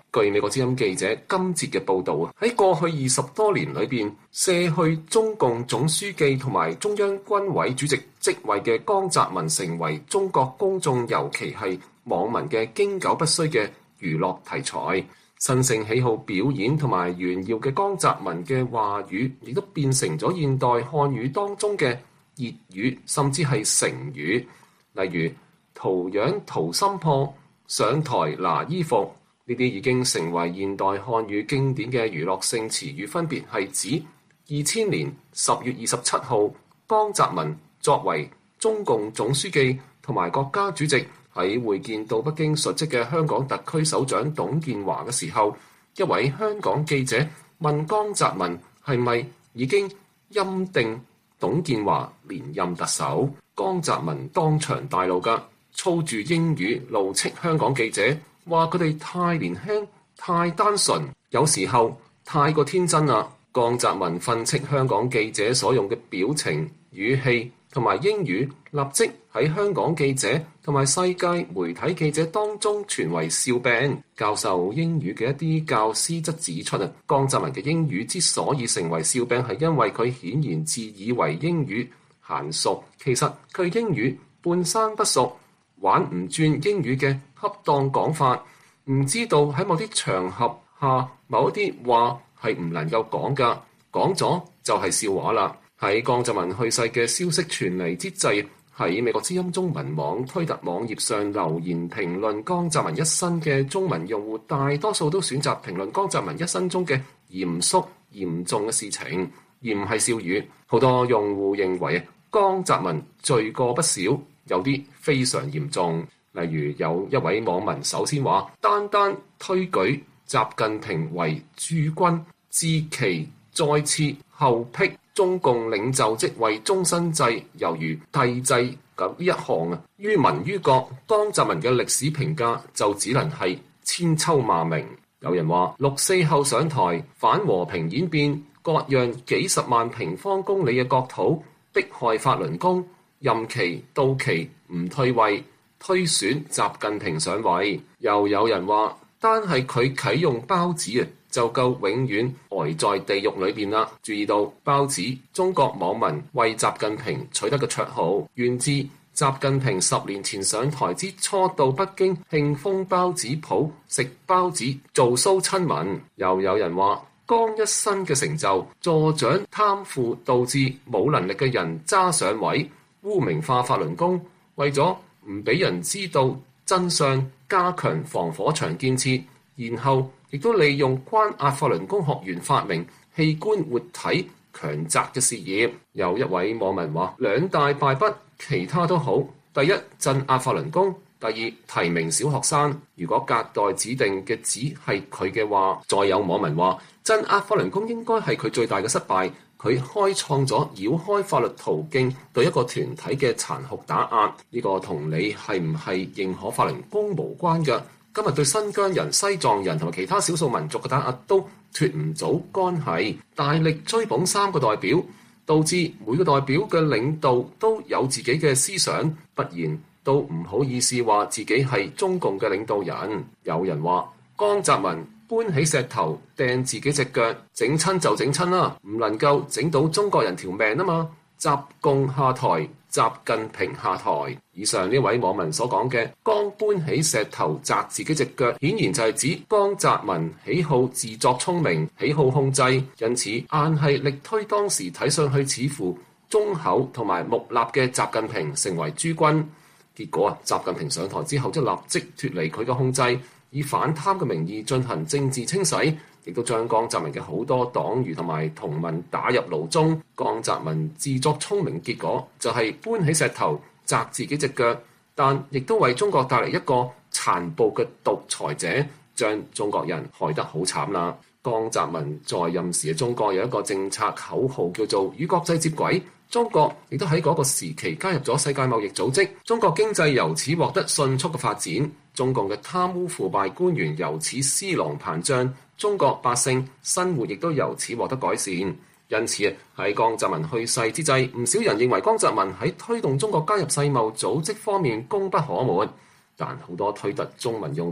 據美國之音記者金哲嘅報導啊，喺過去二十多年裏邊，卸去中共總書記同埋中央軍委主席職位嘅江澤民成為中國公眾尤其係網民嘅經久不衰嘅娛樂題材。新盛喜好表演同埋炫耀嘅江澤民嘅話語，亦都變成咗現代漢語當中嘅熱語，甚至係成語，例如圖樣掏心破、上台拿衣服，呢啲已經成為現代漢語經典嘅娛樂性詞語，分別係指二千年十月二十七號江澤民作為中共總書記同埋國家主席喺會見到北京述職嘅香港特區首長董建華嘅時候，一位香港記者問江澤民係咪已經欽定董建華連任特首，江澤民當場大怒㗎，操住英語怒斥香港記者，話佢哋太年輕、太單純，有時候太過天真啦。江澤民訓斥香港記者所用嘅表情、語氣同埋英語，立即喺香港記者同埋世界媒體記者當中傳為笑柄。教授英語嘅一啲教師則指出啊，江澤民嘅英語之所以成為笑柄，係因為佢顯然自以為英語嫻熟，其實佢英語半生不熟，玩唔轉英語嘅恰當講法，唔知道喺某啲場合下某一啲話係唔能夠講㗎，講咗就係笑話啦。喺江澤民去世嘅消息傳嚟之際，喺美國之音中文網推特網頁上留言評論江澤民一生嘅中文用戶，大多數都選擇評論江澤民一生中嘅嚴肅嚴重嘅事情，而唔係笑語。好多用戶認為江澤民罪過不少，有啲非常嚴重。例如有一位網民首先話，單單推舉習近平為駐軍，置其再設後辟中共領袖職位終身制，猶如帝制咁一項啊，於民於國，江澤民嘅歷史評價就只能係千秋罵名。有人話六四後上台反和平演變，割讓幾十萬平方公里嘅國土，迫害法輪功，任期到期唔退位，推選習近平上位。又有人話單係佢啟用包子啊，就夠永遠呆在地獄裏邊啦！注意到包子，中國網民為習近平取得嘅綽號，源自習近平十年前上台之初到北京慶豐包子鋪食包子做騷親民。又有人話江一生嘅成就助長貪腐，導致冇能力嘅人揸上位，污名化法輪功，為咗唔俾人知道真相，加強防火牆建設，然後亦都利用關押法輪功學員發明器官活體強摘嘅事業。有一位網民話兩大敗筆，其他都好。第一，鎮壓法輪功；第二，提名小學生。如果隔代指定嘅子係佢嘅話，再有網民話鎮壓法輪功應該係佢最大嘅失敗，佢開創咗繞開法律途徑對一個團體嘅殘酷打壓。呢個同你係唔係認可法輪功無關嘅。今日對新疆人、西藏人同埋其他少數民族嘅打壓都脫唔到干係，大力追捧三個代表，導致每個代表嘅領導都有自己嘅思想，不然都唔好意思話自己係中共嘅領導人。有人話江澤民搬起石頭掟自己隻腳，整親就整親啦，唔能夠整到中國人條命啊嘛！習共下台，習近平下台。以上呢位網民所講嘅江搬起石頭砸自己隻腳，顯然就係指江澤民喜好自作聰明，喜好控制，因此硬係力推當時睇上去似乎忠厚同埋木訥嘅習近平成為駐軍。結果啊，習近平上台之後就立即脫離佢嘅控制，以反貪嘅名義進行政治清洗，亦都將江澤民嘅好多黨羽同埋同盟打入牢中。江澤民自作聰明，結果就係搬起石頭砸自己隻腳，但亦都為中國帶嚟一個殘暴嘅獨裁者，將中國人害得好慘啦。江澤民在任時嘅中國有一個政策口號叫做與國際接軌，中國亦都喺嗰個時期加入咗世界貿易組織，中國經濟由此獲得迅速嘅發展，中共嘅貪污腐敗官員由此獅狼膨脹，中國百姓生活亦都由此獲得改善。因此喺江澤民去世之際，唔少人認為江澤民喺推動中國加入世貿組織方面功不可沒，但好多推特中文用戶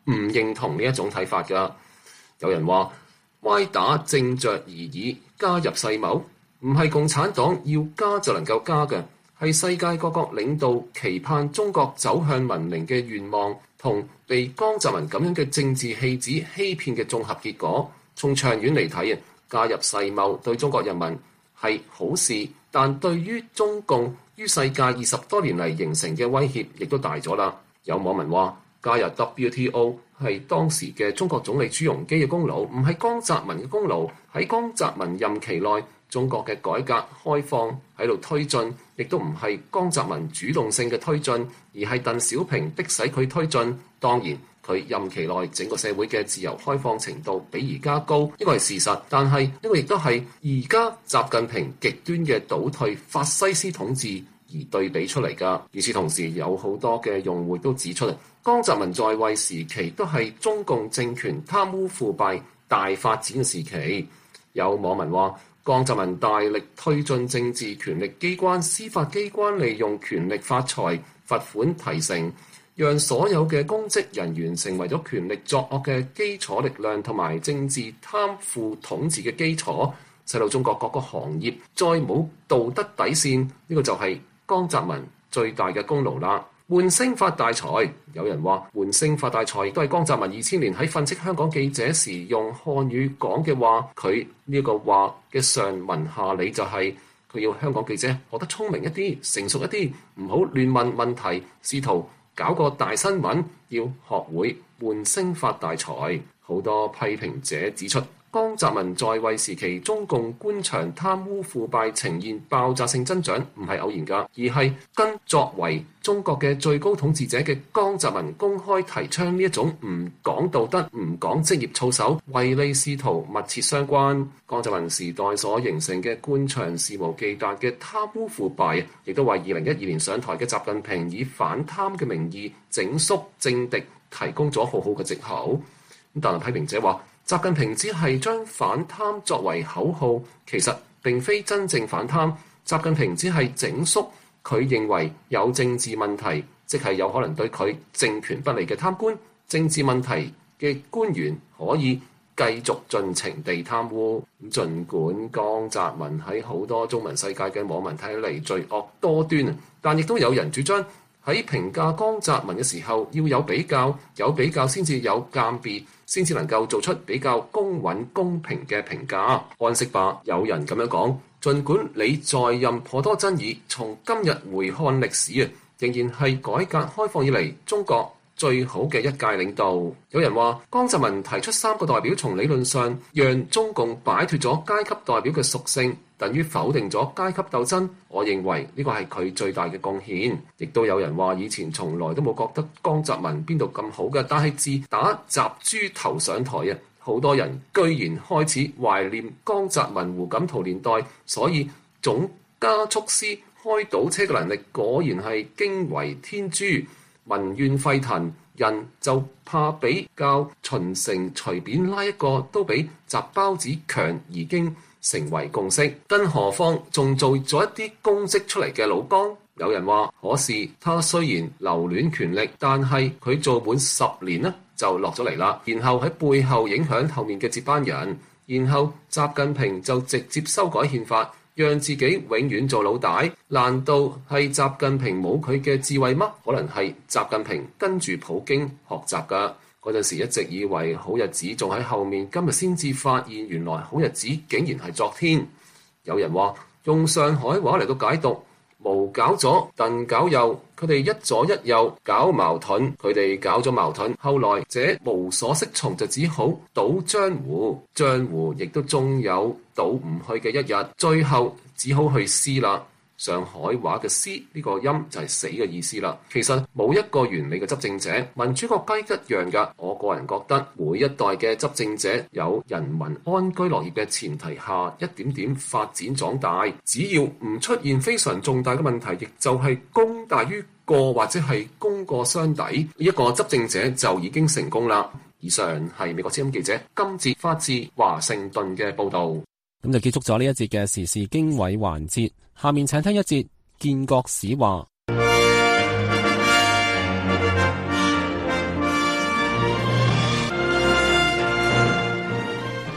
唔認同呢一種睇法㗎。有人話歪打正着而已，加入世貿唔係共產黨要加就能夠加嘅，係世界各國領導期盼中國走向文明嘅願望，同被江澤民咁樣嘅政治戲子欺騙嘅綜合結果。從長遠嚟睇啊，加入世貿對中國人民係好事，但對於中共於世界二十多年嚟形成嘅威脅亦都大咗啦。有網民話加入 W T O 係當時嘅中國總理朱鎔基嘅功勞，唔係江澤民嘅功勞。喺江澤民任期內，中國嘅改革開放喺度推進，亦都唔係江澤民主動性嘅推進，而係鄧小平迫使佢推進。當然，佢任期內整個社會嘅自由開放程度比而家高，呢個係事實。但係呢個亦都係而家習近平極端嘅倒退法西斯統治而對比出嚟㗎。與此同時，有好多嘅用戶都指出，江澤民在位時期都係中共政權貪污腐敗大發展嘅時期。有網民話，江澤民大力推進政治權力機關、司法機關利用權力發財、罰款提成，讓所有嘅公職人員成為咗權力作惡嘅基礎力量同埋政治貪腐統治嘅基礎，使到中國各個行業再冇道德底線。呢、這個就係江澤民最大嘅功勞啦。換星發大財，有人話換星發大財亦都係江澤民二千年喺訓斥香港記者時用漢語講嘅話。佢呢個話嘅上文下理就係、是、佢要香港記者學得聰明一啲、成熟一啲，唔好亂問問題，試圖搞個大新聞，要學會換星發大財。好多批評者指出，江澤民在位時期，中共官場貪污腐敗呈現爆炸性增長，唔係偶然㗎，而係跟作為中國嘅最高統治者嘅江澤民公開提倡呢一種唔講道德、唔講職業操守、唯利是圖密切相關。江澤民時代所形成嘅官場肆無忌憚嘅貪污腐敗，亦都為二零一二年上台嘅習近平以反貪嘅名義整肅政敵提供咗好好嘅藉口。但係批評者話，習近平只係將反貪作為口號，其實並非真正反貪。習近平只係整肅佢認為有政治問題，即係有可能對佢政權不利嘅貪官、政治問題嘅官員可以繼續盡情地貪污。咁儘管江澤民喺好多中文世界嘅網民睇嚟罪惡多端，但亦都有人主張喺評價江澤民嘅時候要有比較，有比較先至有鑑別，先至能夠做出比較公允公平嘅評價。安息吧，有人咁樣講，儘管你在任頗多爭議，從今日回看歷史啊，仍然係改革開放以嚟中國最好嘅一屆領導。有人話江澤民提出三個代表，從理論上讓中共擺脫咗階級代表嘅屬性，等於否定咗階級鬥爭。我認為呢個係佢最大嘅貢獻。亦都有人話以前從來都冇覺得江澤民邊度咁好嘅，但係自打習豬頭上台啊，好多人居然開始懷念江澤民胡錦濤年代，所以總加速師開倒車嘅能力果然係驚為天誅。民怨沸騰，人就怕比較，秦城隨便拉一個都比習包子強，已經成為共識。更何況仲做咗一啲功績出嚟嘅老江。有人話，可是他雖然留戀權力，但係佢做滿十年呢就落咗嚟啦，然後喺背後影響後面嘅接班人，然後習近平就直接修改憲法，讓自己永遠做老大。難道係習近平冇佢嘅智慧嗎？可能係習近平跟住普京學習㗎。嗰陣時一直以為好日子仲喺後面，今日先至發現原來好日子竟然係昨天。有人話用上海話嚟到解讀，毛搞咗，鄧搞右，佢哋一左一右搞矛盾，佢哋搞咗矛盾，後來這無所適從就只好倒江湖，江湖亦都終有倒唔去嘅一日，最後只好去撕啦。上海話嘅撕呢個音就係死嘅意思啦。其實冇一個完美嘅執政者，民主國家一樣㗎。我個人覺得每一代嘅執政者有人民安居樂業嘅前提下，一點點發展壯大。只要唔出現非常重大嘅問題，亦就係功大於過或者係功過相抵，一個執政者就已經成功啦。以上係美國之音記者金哲發自華盛頓嘅報導。 咁就結束咗呢一節嘅時事經緯環節，下面請聽一節建國史話。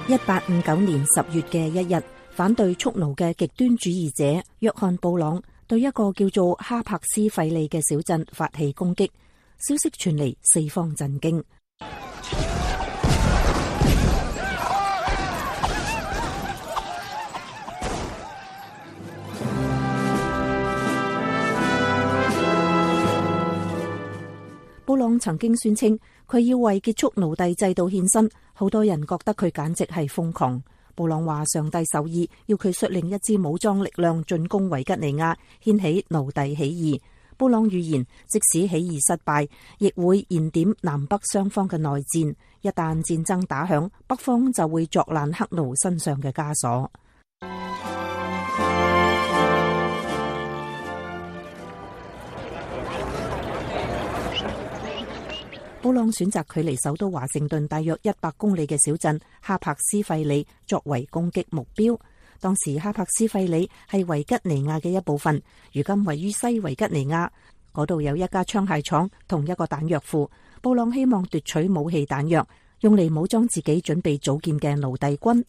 一八五九年十月嘅一日，反對蓄奴嘅極端主義者約翰布朗對一個叫做哈柏斯費利嘅小鎮發起攻擊，消息傳嚟，四方震驚。布朗曾經宣稱佢要為結束奴隸制度獻身，好多人覺得佢簡直係瘋狂。布朗話上帝授意要佢率領一支武裝力量進攻維吉尼亞，掀起奴隸起義。布朗預言，即使起義失敗，亦會燃點南北雙方嘅內戰。一旦戰爭打響，北方就會作爛黑奴身上嘅枷鎖。布朗選擇距離首都華盛頓大約一百公里嘅小鎮哈柏斯費里作為攻擊目標。當時哈柏斯費里係維吉尼亞嘅一部分，如今位於西維吉尼亞，嗰度有一家槍械廠同一個彈藥庫。布朗希望奪取武器彈藥，用嚟武裝自己準備組建嘅奴隸軍。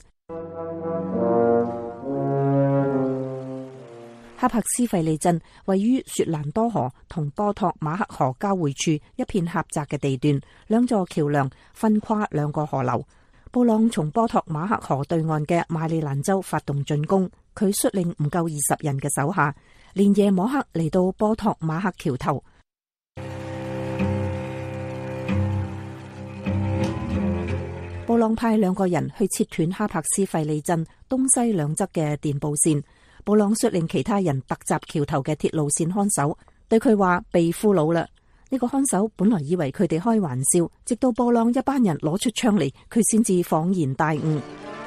哈柏斯費利鎮位於雪蘭多河同波托馬克河交匯處一片狹窄嘅地段，兩座橋樑分跨兩個河流。布朗從波托馬克河對岸嘅馬里蘭州發動進攻，佢率領唔夠二十人嘅手下，連夜摸黑嚟到波托馬克橋頭。布朗派兩個人去切斷哈柏斯費利鎮東西兩側嘅電報線。布朗率領其他人突襲橋頭嘅鐵路線看守，對佢話被俘虜啦。呢個看守本來以為佢哋開玩笑，直到布朗一班人攞出槍嚟，佢先至恍然大悟。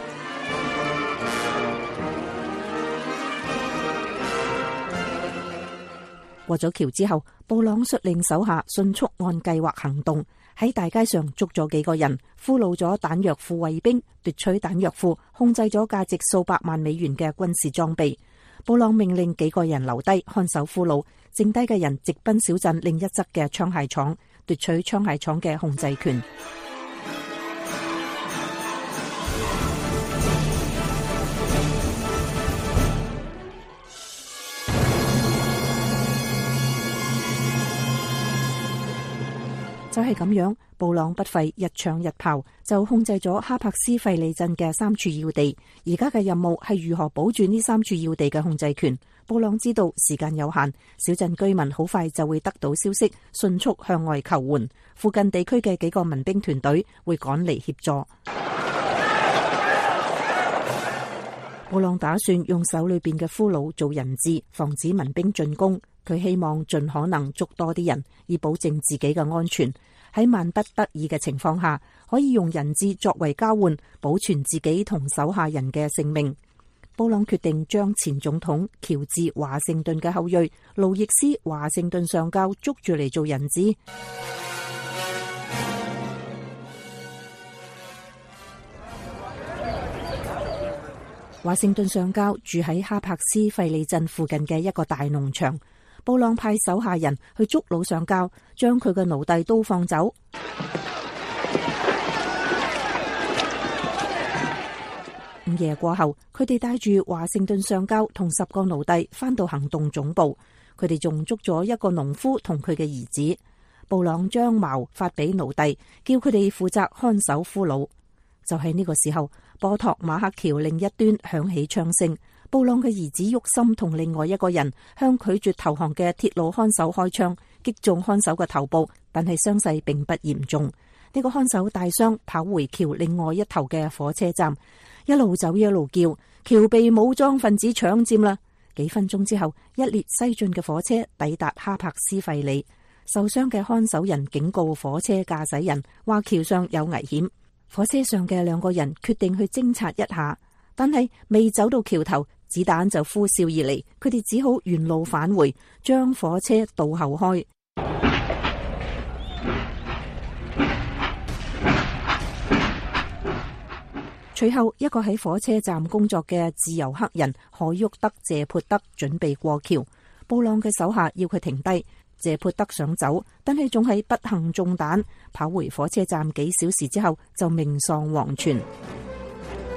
過咗橋之後，布朗率領手下迅速按計劃行動，喺大街上捉咗幾個人，俘虜咗彈藥庫衛兵，奪取彈藥庫，控制咗價值數百萬美元嘅軍事裝備。布朗命令幾個人留低看守俘虜，剩低嘅人直奔小鎮另一側嘅槍械廠，奪取槍械廠嘅控制權。就係咁樣，布朗不費一槍一炮就控制咗哈柏斯費利鎮嘅三處要地。而家嘅任務係如何保住呢三處要地嘅控制權。布朗知道時間有限，小鎮居民好快就會得到消息，迅速向外求援。附近地區嘅幾個民兵團隊會趕嚟協助。布朗打算用手裏邊嘅俘虜做人質，防止民兵進攻。佢希望盡可能捉多啲人，以保證自己嘅安全。喺萬不得已嘅情況下，可以用人質作為交換，保存自己同手下人嘅性命。布朗決定將前總統喬治華盛頓嘅後裔路易斯華盛頓上校捉住嚟做人質。華盛頓上校住喺哈柏斯費利鎮附近嘅一個大農場。布朗派手下人去捉老上校，將佢嘅奴隸都放走。午夜過後，佢哋帶住華盛頓上校同十個奴隸返到行動總部。佢哋仲捉咗一個農夫同佢嘅兒子。布朗將矛發俾奴隸，叫佢哋負責看守俘虜。就喺呢個時候，波托馬克橋另一端響起槍聲。布朗嘅兒子沃森同另外一個人向拒絕投降嘅鐵路看守開槍，擊中看守嘅頭部，但係傷勢並不嚴重。呢、這個看守大傷，跑回橋另外一頭嘅火車站，一路走一路叫：橋被武裝分子搶佔啦！幾分鐘之後，一列西進嘅火車抵達哈柏斯費里。受傷嘅看守人警告火車駕駛人，話橋上有危險。火車上嘅兩個人決定去偵察一下，但係未走到橋頭，子彈就呼嘯而嚟，佢哋只好原路返回，將火車倒後開。隨後，一個喺火車站工作嘅自由黑人海沃德謝潑德準備過橋，布朗嘅手下要佢停低。謝潑德想走，但係仲係不幸中彈，跑回火車站幾小時之後就命喪黃泉。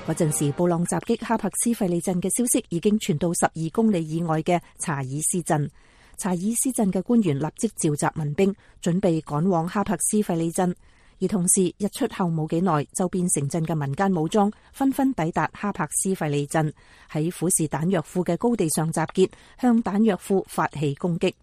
嗰陣時，布朗襲擊哈柏斯費里鎮嘅消息已經傳到十二公里以外嘅查爾斯鎮。查爾斯鎮嘅官員立即召集民兵，準備趕往哈柏斯費里鎮。而同時，日出後冇幾耐，周邊城鎮嘅民間武裝紛紛抵達哈柏斯費里鎮，喺虎士彈藥庫嘅高地上集結，向彈藥庫發起攻擊。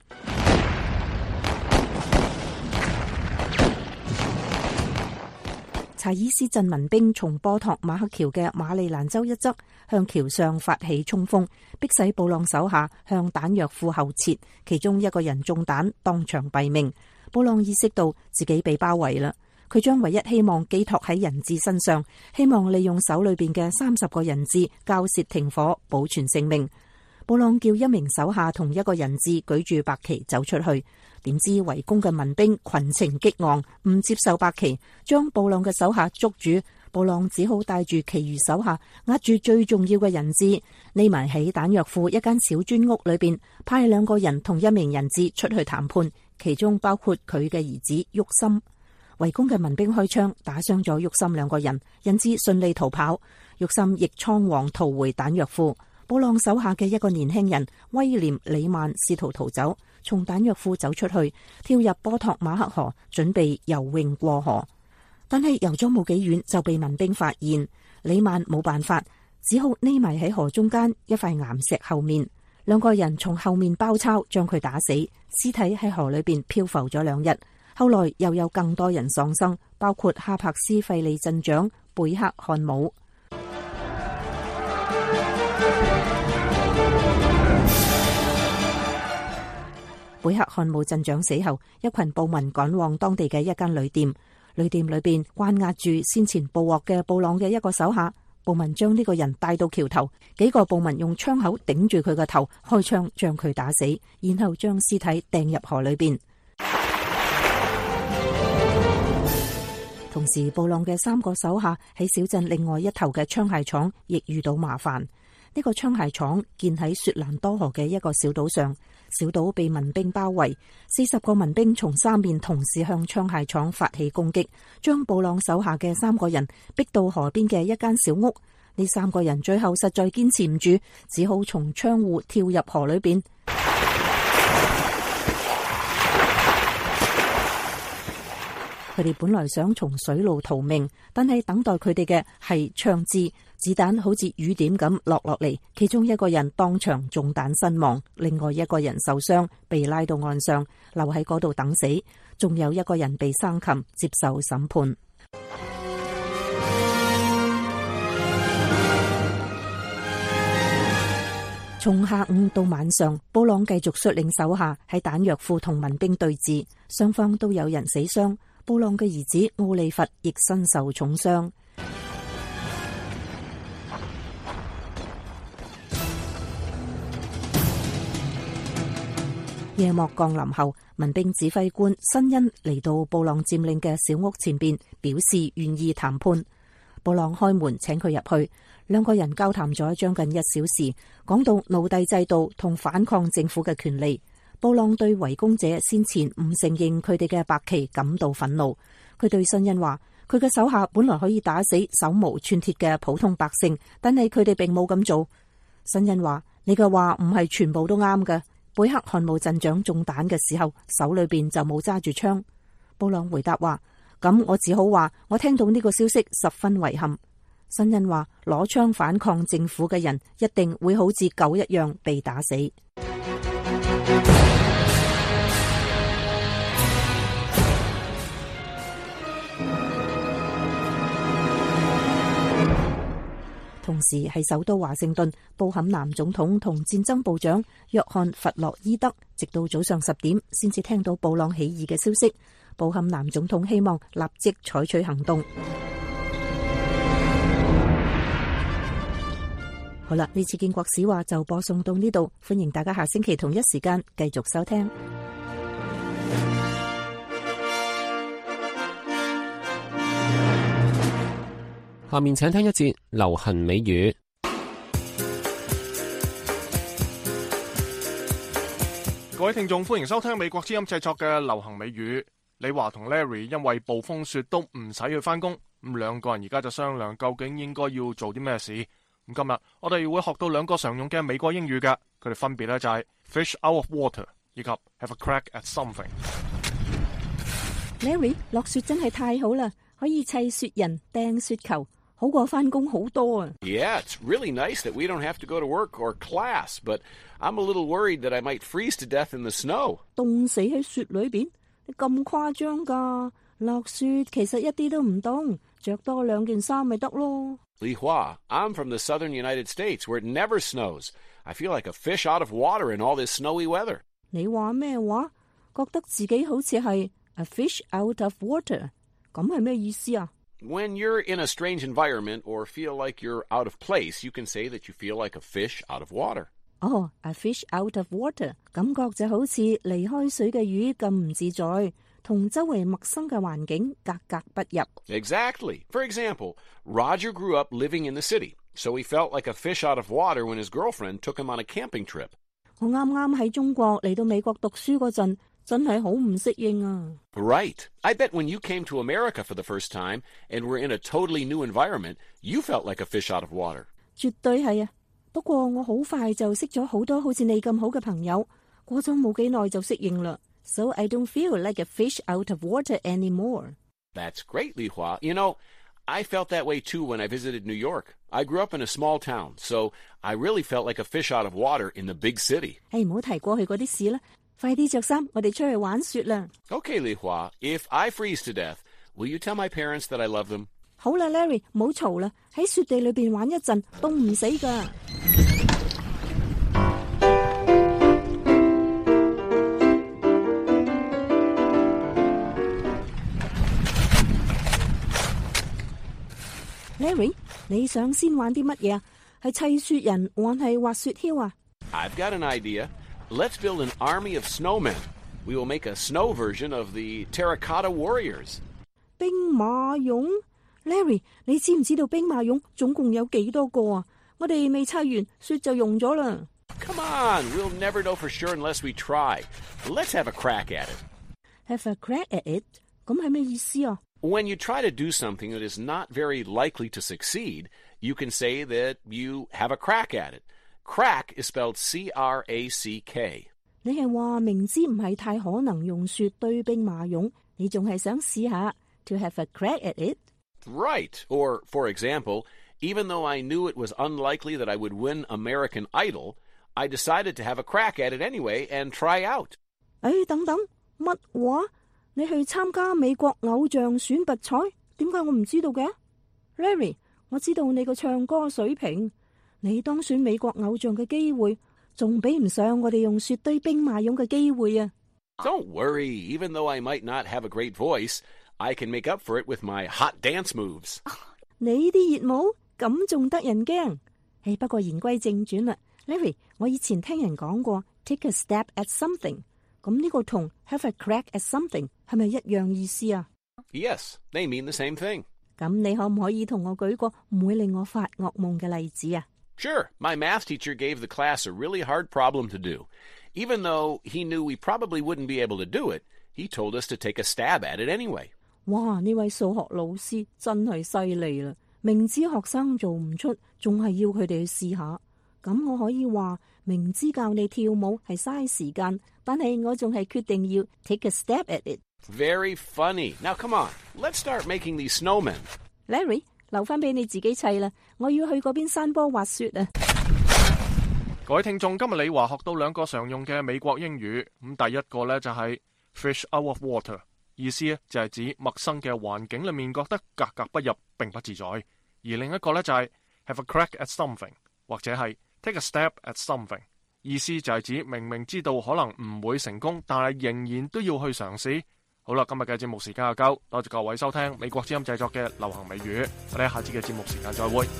查爾斯鎮民兵從波托馬克橋嘅馬里蘭州一側向橋上發起衝鋒，迫使布朗手下向彈藥庫後撤，其中一個人中彈，當場斃命。布朗意識到自己被包圍啦，佢將唯一希望寄託喺人質身上，希望利用手裏邊嘅三十個人質交涉停火，保存性命。布朗叫一名手下同一個人質舉住白旗走出去，點知圍攻嘅民兵群情激昂，唔接受白旗，將布朗嘅手下捉住。布朗只好帶住其餘手下，握住最重要嘅人質，匿埋喺彈藥庫一間小磚屋裏邊，派兩個人同一名人質出去談判，其中包括佢嘅兒子沃森。圍攻嘅民兵開槍打傷咗沃森兩個人，人質順利逃跑，沃森亦倉皇逃回彈藥庫。布朗手下嘅一個年輕人威廉里曼試圖逃走，從彈藥庫走出去，跳入波托馬克河，準備游泳過河。但係游咗冇幾遠就被民兵發現，里曼冇辦法，只好匿埋喺河中間一塊岩石後面。兩個人從後面包抄，將佢打死，屍體喺河裏邊漂浮咗兩日。後來又有更多人喪生，包括哈柏斯費里鎮長貝克漢姆。貝克漢姆鎮長死後，一群暴民趕往當地嘅一間旅店，旅店裏邊關押住先前捕獲嘅布朗嘅一個手下。暴民將呢個人帶到橋頭，幾個暴民用槍口頂住佢個頭，開槍將佢打死，然後將屍體掟入河裏邊。同時，布朗嘅三個手下喺小鎮另外一頭嘅槍械廠亦遇到麻煩。呢個槍械廠建喺雪蘭多河嘅一個小島上，小島被民兵包圍，四十個民兵從三面同時向槍械廠發起攻擊，將布朗手下嘅三個人逼到河邊嘅一間小屋。呢三個人最後實在堅持唔住，只好從窗戶跳入河裏邊。佢哋本來想從水路逃命，但係等待佢哋嘅係槍支，子彈好似雨點咁落落嚟。其中一個人當場中彈身亡，另外一個人受傷，被拉到岸上，留喺嗰度等死。仲有一個人被生擒，接受審判。從下午到晚上，布朗繼續率領手下喺彈藥庫同民兵對峙，雙方都有人死傷。布朗嘅兒子奧利弗亦身受重傷。夜幕降臨後，民兵指揮官辛恩嚟到布朗佔領嘅小屋前邊，表示願意談判。布朗開門請佢入去，兩個人交談咗將近一小時，講到奴隸制度同反抗政府嘅權利。布朗對圍攻者先前唔承認佢哋嘅白旗感到憤怒。佢對辛恩話：佢嘅手下本來可以打死手無寸鐵嘅普通百姓，但係佢哋並冇咁做。辛恩話：你嘅話唔係全部都啱嘅。貝克漢姆鎮長中彈嘅時候，手裏邊就冇揸住槍。布朗回答話：咁我只好話，我聽到呢個消息十分遺憾。辛恩話：攞槍反抗政府嘅人一定會好似狗一樣被打死。同時喺首都華盛頓，布坎南總統同戰爭部長約翰弗洛伊德直到早上十點先至聽到布朗起義嘅消息。布坎南總統希望立即採取行動。好啦，呢次建國史話就播送到呢度，歡迎大家下星期同一時間繼續收聽。 下面請聽一節流行美語。 各位聽眾，歡迎收聽美國之音製作嘅流行美語。李華同 Larry 因為暴風雪都唔使去返工， 咁兩個人而家就商量究竟應該要做啲咩事。咁今日我哋會學到兩個常用嘅美國英語嘅，佢哋分別咧就係 fish out of water 以及 have a crack at something。 Larry， 落雪真係太好啦，可以砌雪人、掟雪球，好過返工好多啊。 Yeah, it's really nice that we don't have to go to work or class, but I'm a little worried that I might freeze to death in the snow. 凍死喺雪裏邊？你咁誇張噶？落雪其實一啲都唔凍，着多兩件衫咪得咯。 Li Hua, I'm from the southern United States where it never snows. I feel like a fish out of water in all this snowy weather. 你話咩話？覺得自己好似係 a fish out of water， 咁係咩意思啊？ When you're in a strange environment or feel like you're out of place, you can say that you feel like a fish out of water. 哦、oh, a fish out of water， 感覺就好似離開水嘅魚咁唔自在，同周圍陌生嘅環境格格不入。 Exactly. For example, Roger grew up living in the city, so he felt like a fish out of water when his girlfriend took him on a camping trip. 我啱啱喺中國嚟到美國讀書嗰陣，真係好唔適應啊。 Right. I bet when you came to America for the first time and were in a totally new environment, you felt like a fish out of water. 絕對係啊。不過我好快就識咗好多好似你咁好嘅朋友，過咗冇幾耐就適應啦。So I don't feel like a fish out of water anymore. That's great, Li Hua. You know, I felt that way too when I visited New York. I grew up in a small town, so I really felt like a fish out of water in the big city. 誒，唔好提過去嗰啲事啦，快啲着衫，我哋出去玩雪啦。 Okay, Li Hua, if I freeze to death, will you tell my parents that I love them? 好啦 ，Larry， 唔好嘈啦，喺雪地裏邊玩一陣，凍唔死噶。Larry， 你想先玩啲乜嘢啊？係砌雪人，還係滑雪橇啊？ I've got an idea. Let's build an army of snowmen. We will make a snow version of the Terracotta Warriors. 兵馬俑 ，Larry， 你知唔知道兵馬俑總共有幾多個啊？我哋未砌完，雪就融咗啦。 Come on, we'll never know for sure unless we try. Let's have a crack at it. Have a crack at it？ 咁係咩意思啊？ When you try to do something that is not very likely to succeed, you can say that you have a crack at it. Crack is spelled C R A C K. 你係話明知唔係太可能用雪堆兵馬俑，你仲係想試下 to have a crack at it? Right. Or, for example, even though I knew it was unlikely that I would win American Idol, I decided to have a crack at it anyway and try out. 誒，等等，乜話？你去參加美國偶像選拔賽？點解我唔知道嘅 ？Larry， 我知道你個唱歌水平，你當選美國偶像嘅機會，仲比唔上我哋用雪堆兵馬俑嘅機會啊 ！Don't worry, even though I might not have a great voice, I can make up for it with my hot dance moves. 你啲熱舞咁仲得人驚？誒，不過言歸正傳啦 ，Larry， 我以前聽人講過 ，take a stab at something。咁呢個同 have a crack at something 係咪一樣意思啊 ？Yes, they mean the same thing. 咁你可唔可以同我舉個唔會令我發噩夢嘅例子啊 ？Sure. My math teacher gave the class a really hard problem to do. Even though he knew we probably wouldn't be able to do it, he told us to take a stab at it anyway. 哇！呢位數學老師真係犀利啦，明知學生做唔出，仲係要佢哋去試下。咁我可以話明知教你跳舞係嘥時間，但係我仲係決定要 take a step at it. Very funny. Now come on, let's start making these snowmen. Larry， 留翻俾你自己砌啦，我要去嗰邊山坡滑雪啊！ 各位聽眾，今日李華學到兩個常用嘅美國英語，咁第一個呢就係 fish out of water， 意思呢就係指陌生嘅環境裏面覺得格格不入，並不自在；而另一個呢就係 have a crack at something， 或者係take a stab at something， 意思就係指明明知道可能唔會成功，但係仍然都要去嘗試。好啦，今日嘅節目時間就夠，多謝各位收聽美國之音製作嘅流行美語，我哋下次嘅節目時間再會。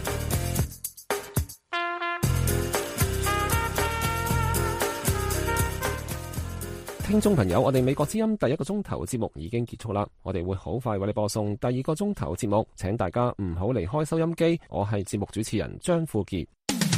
聽眾朋友，我哋美國之音第一個鐘頭節目已經結束啦，我哋會好快為你播送第二個鐘頭節目，請大家唔好離開收音機，我係節目主持人張富傑。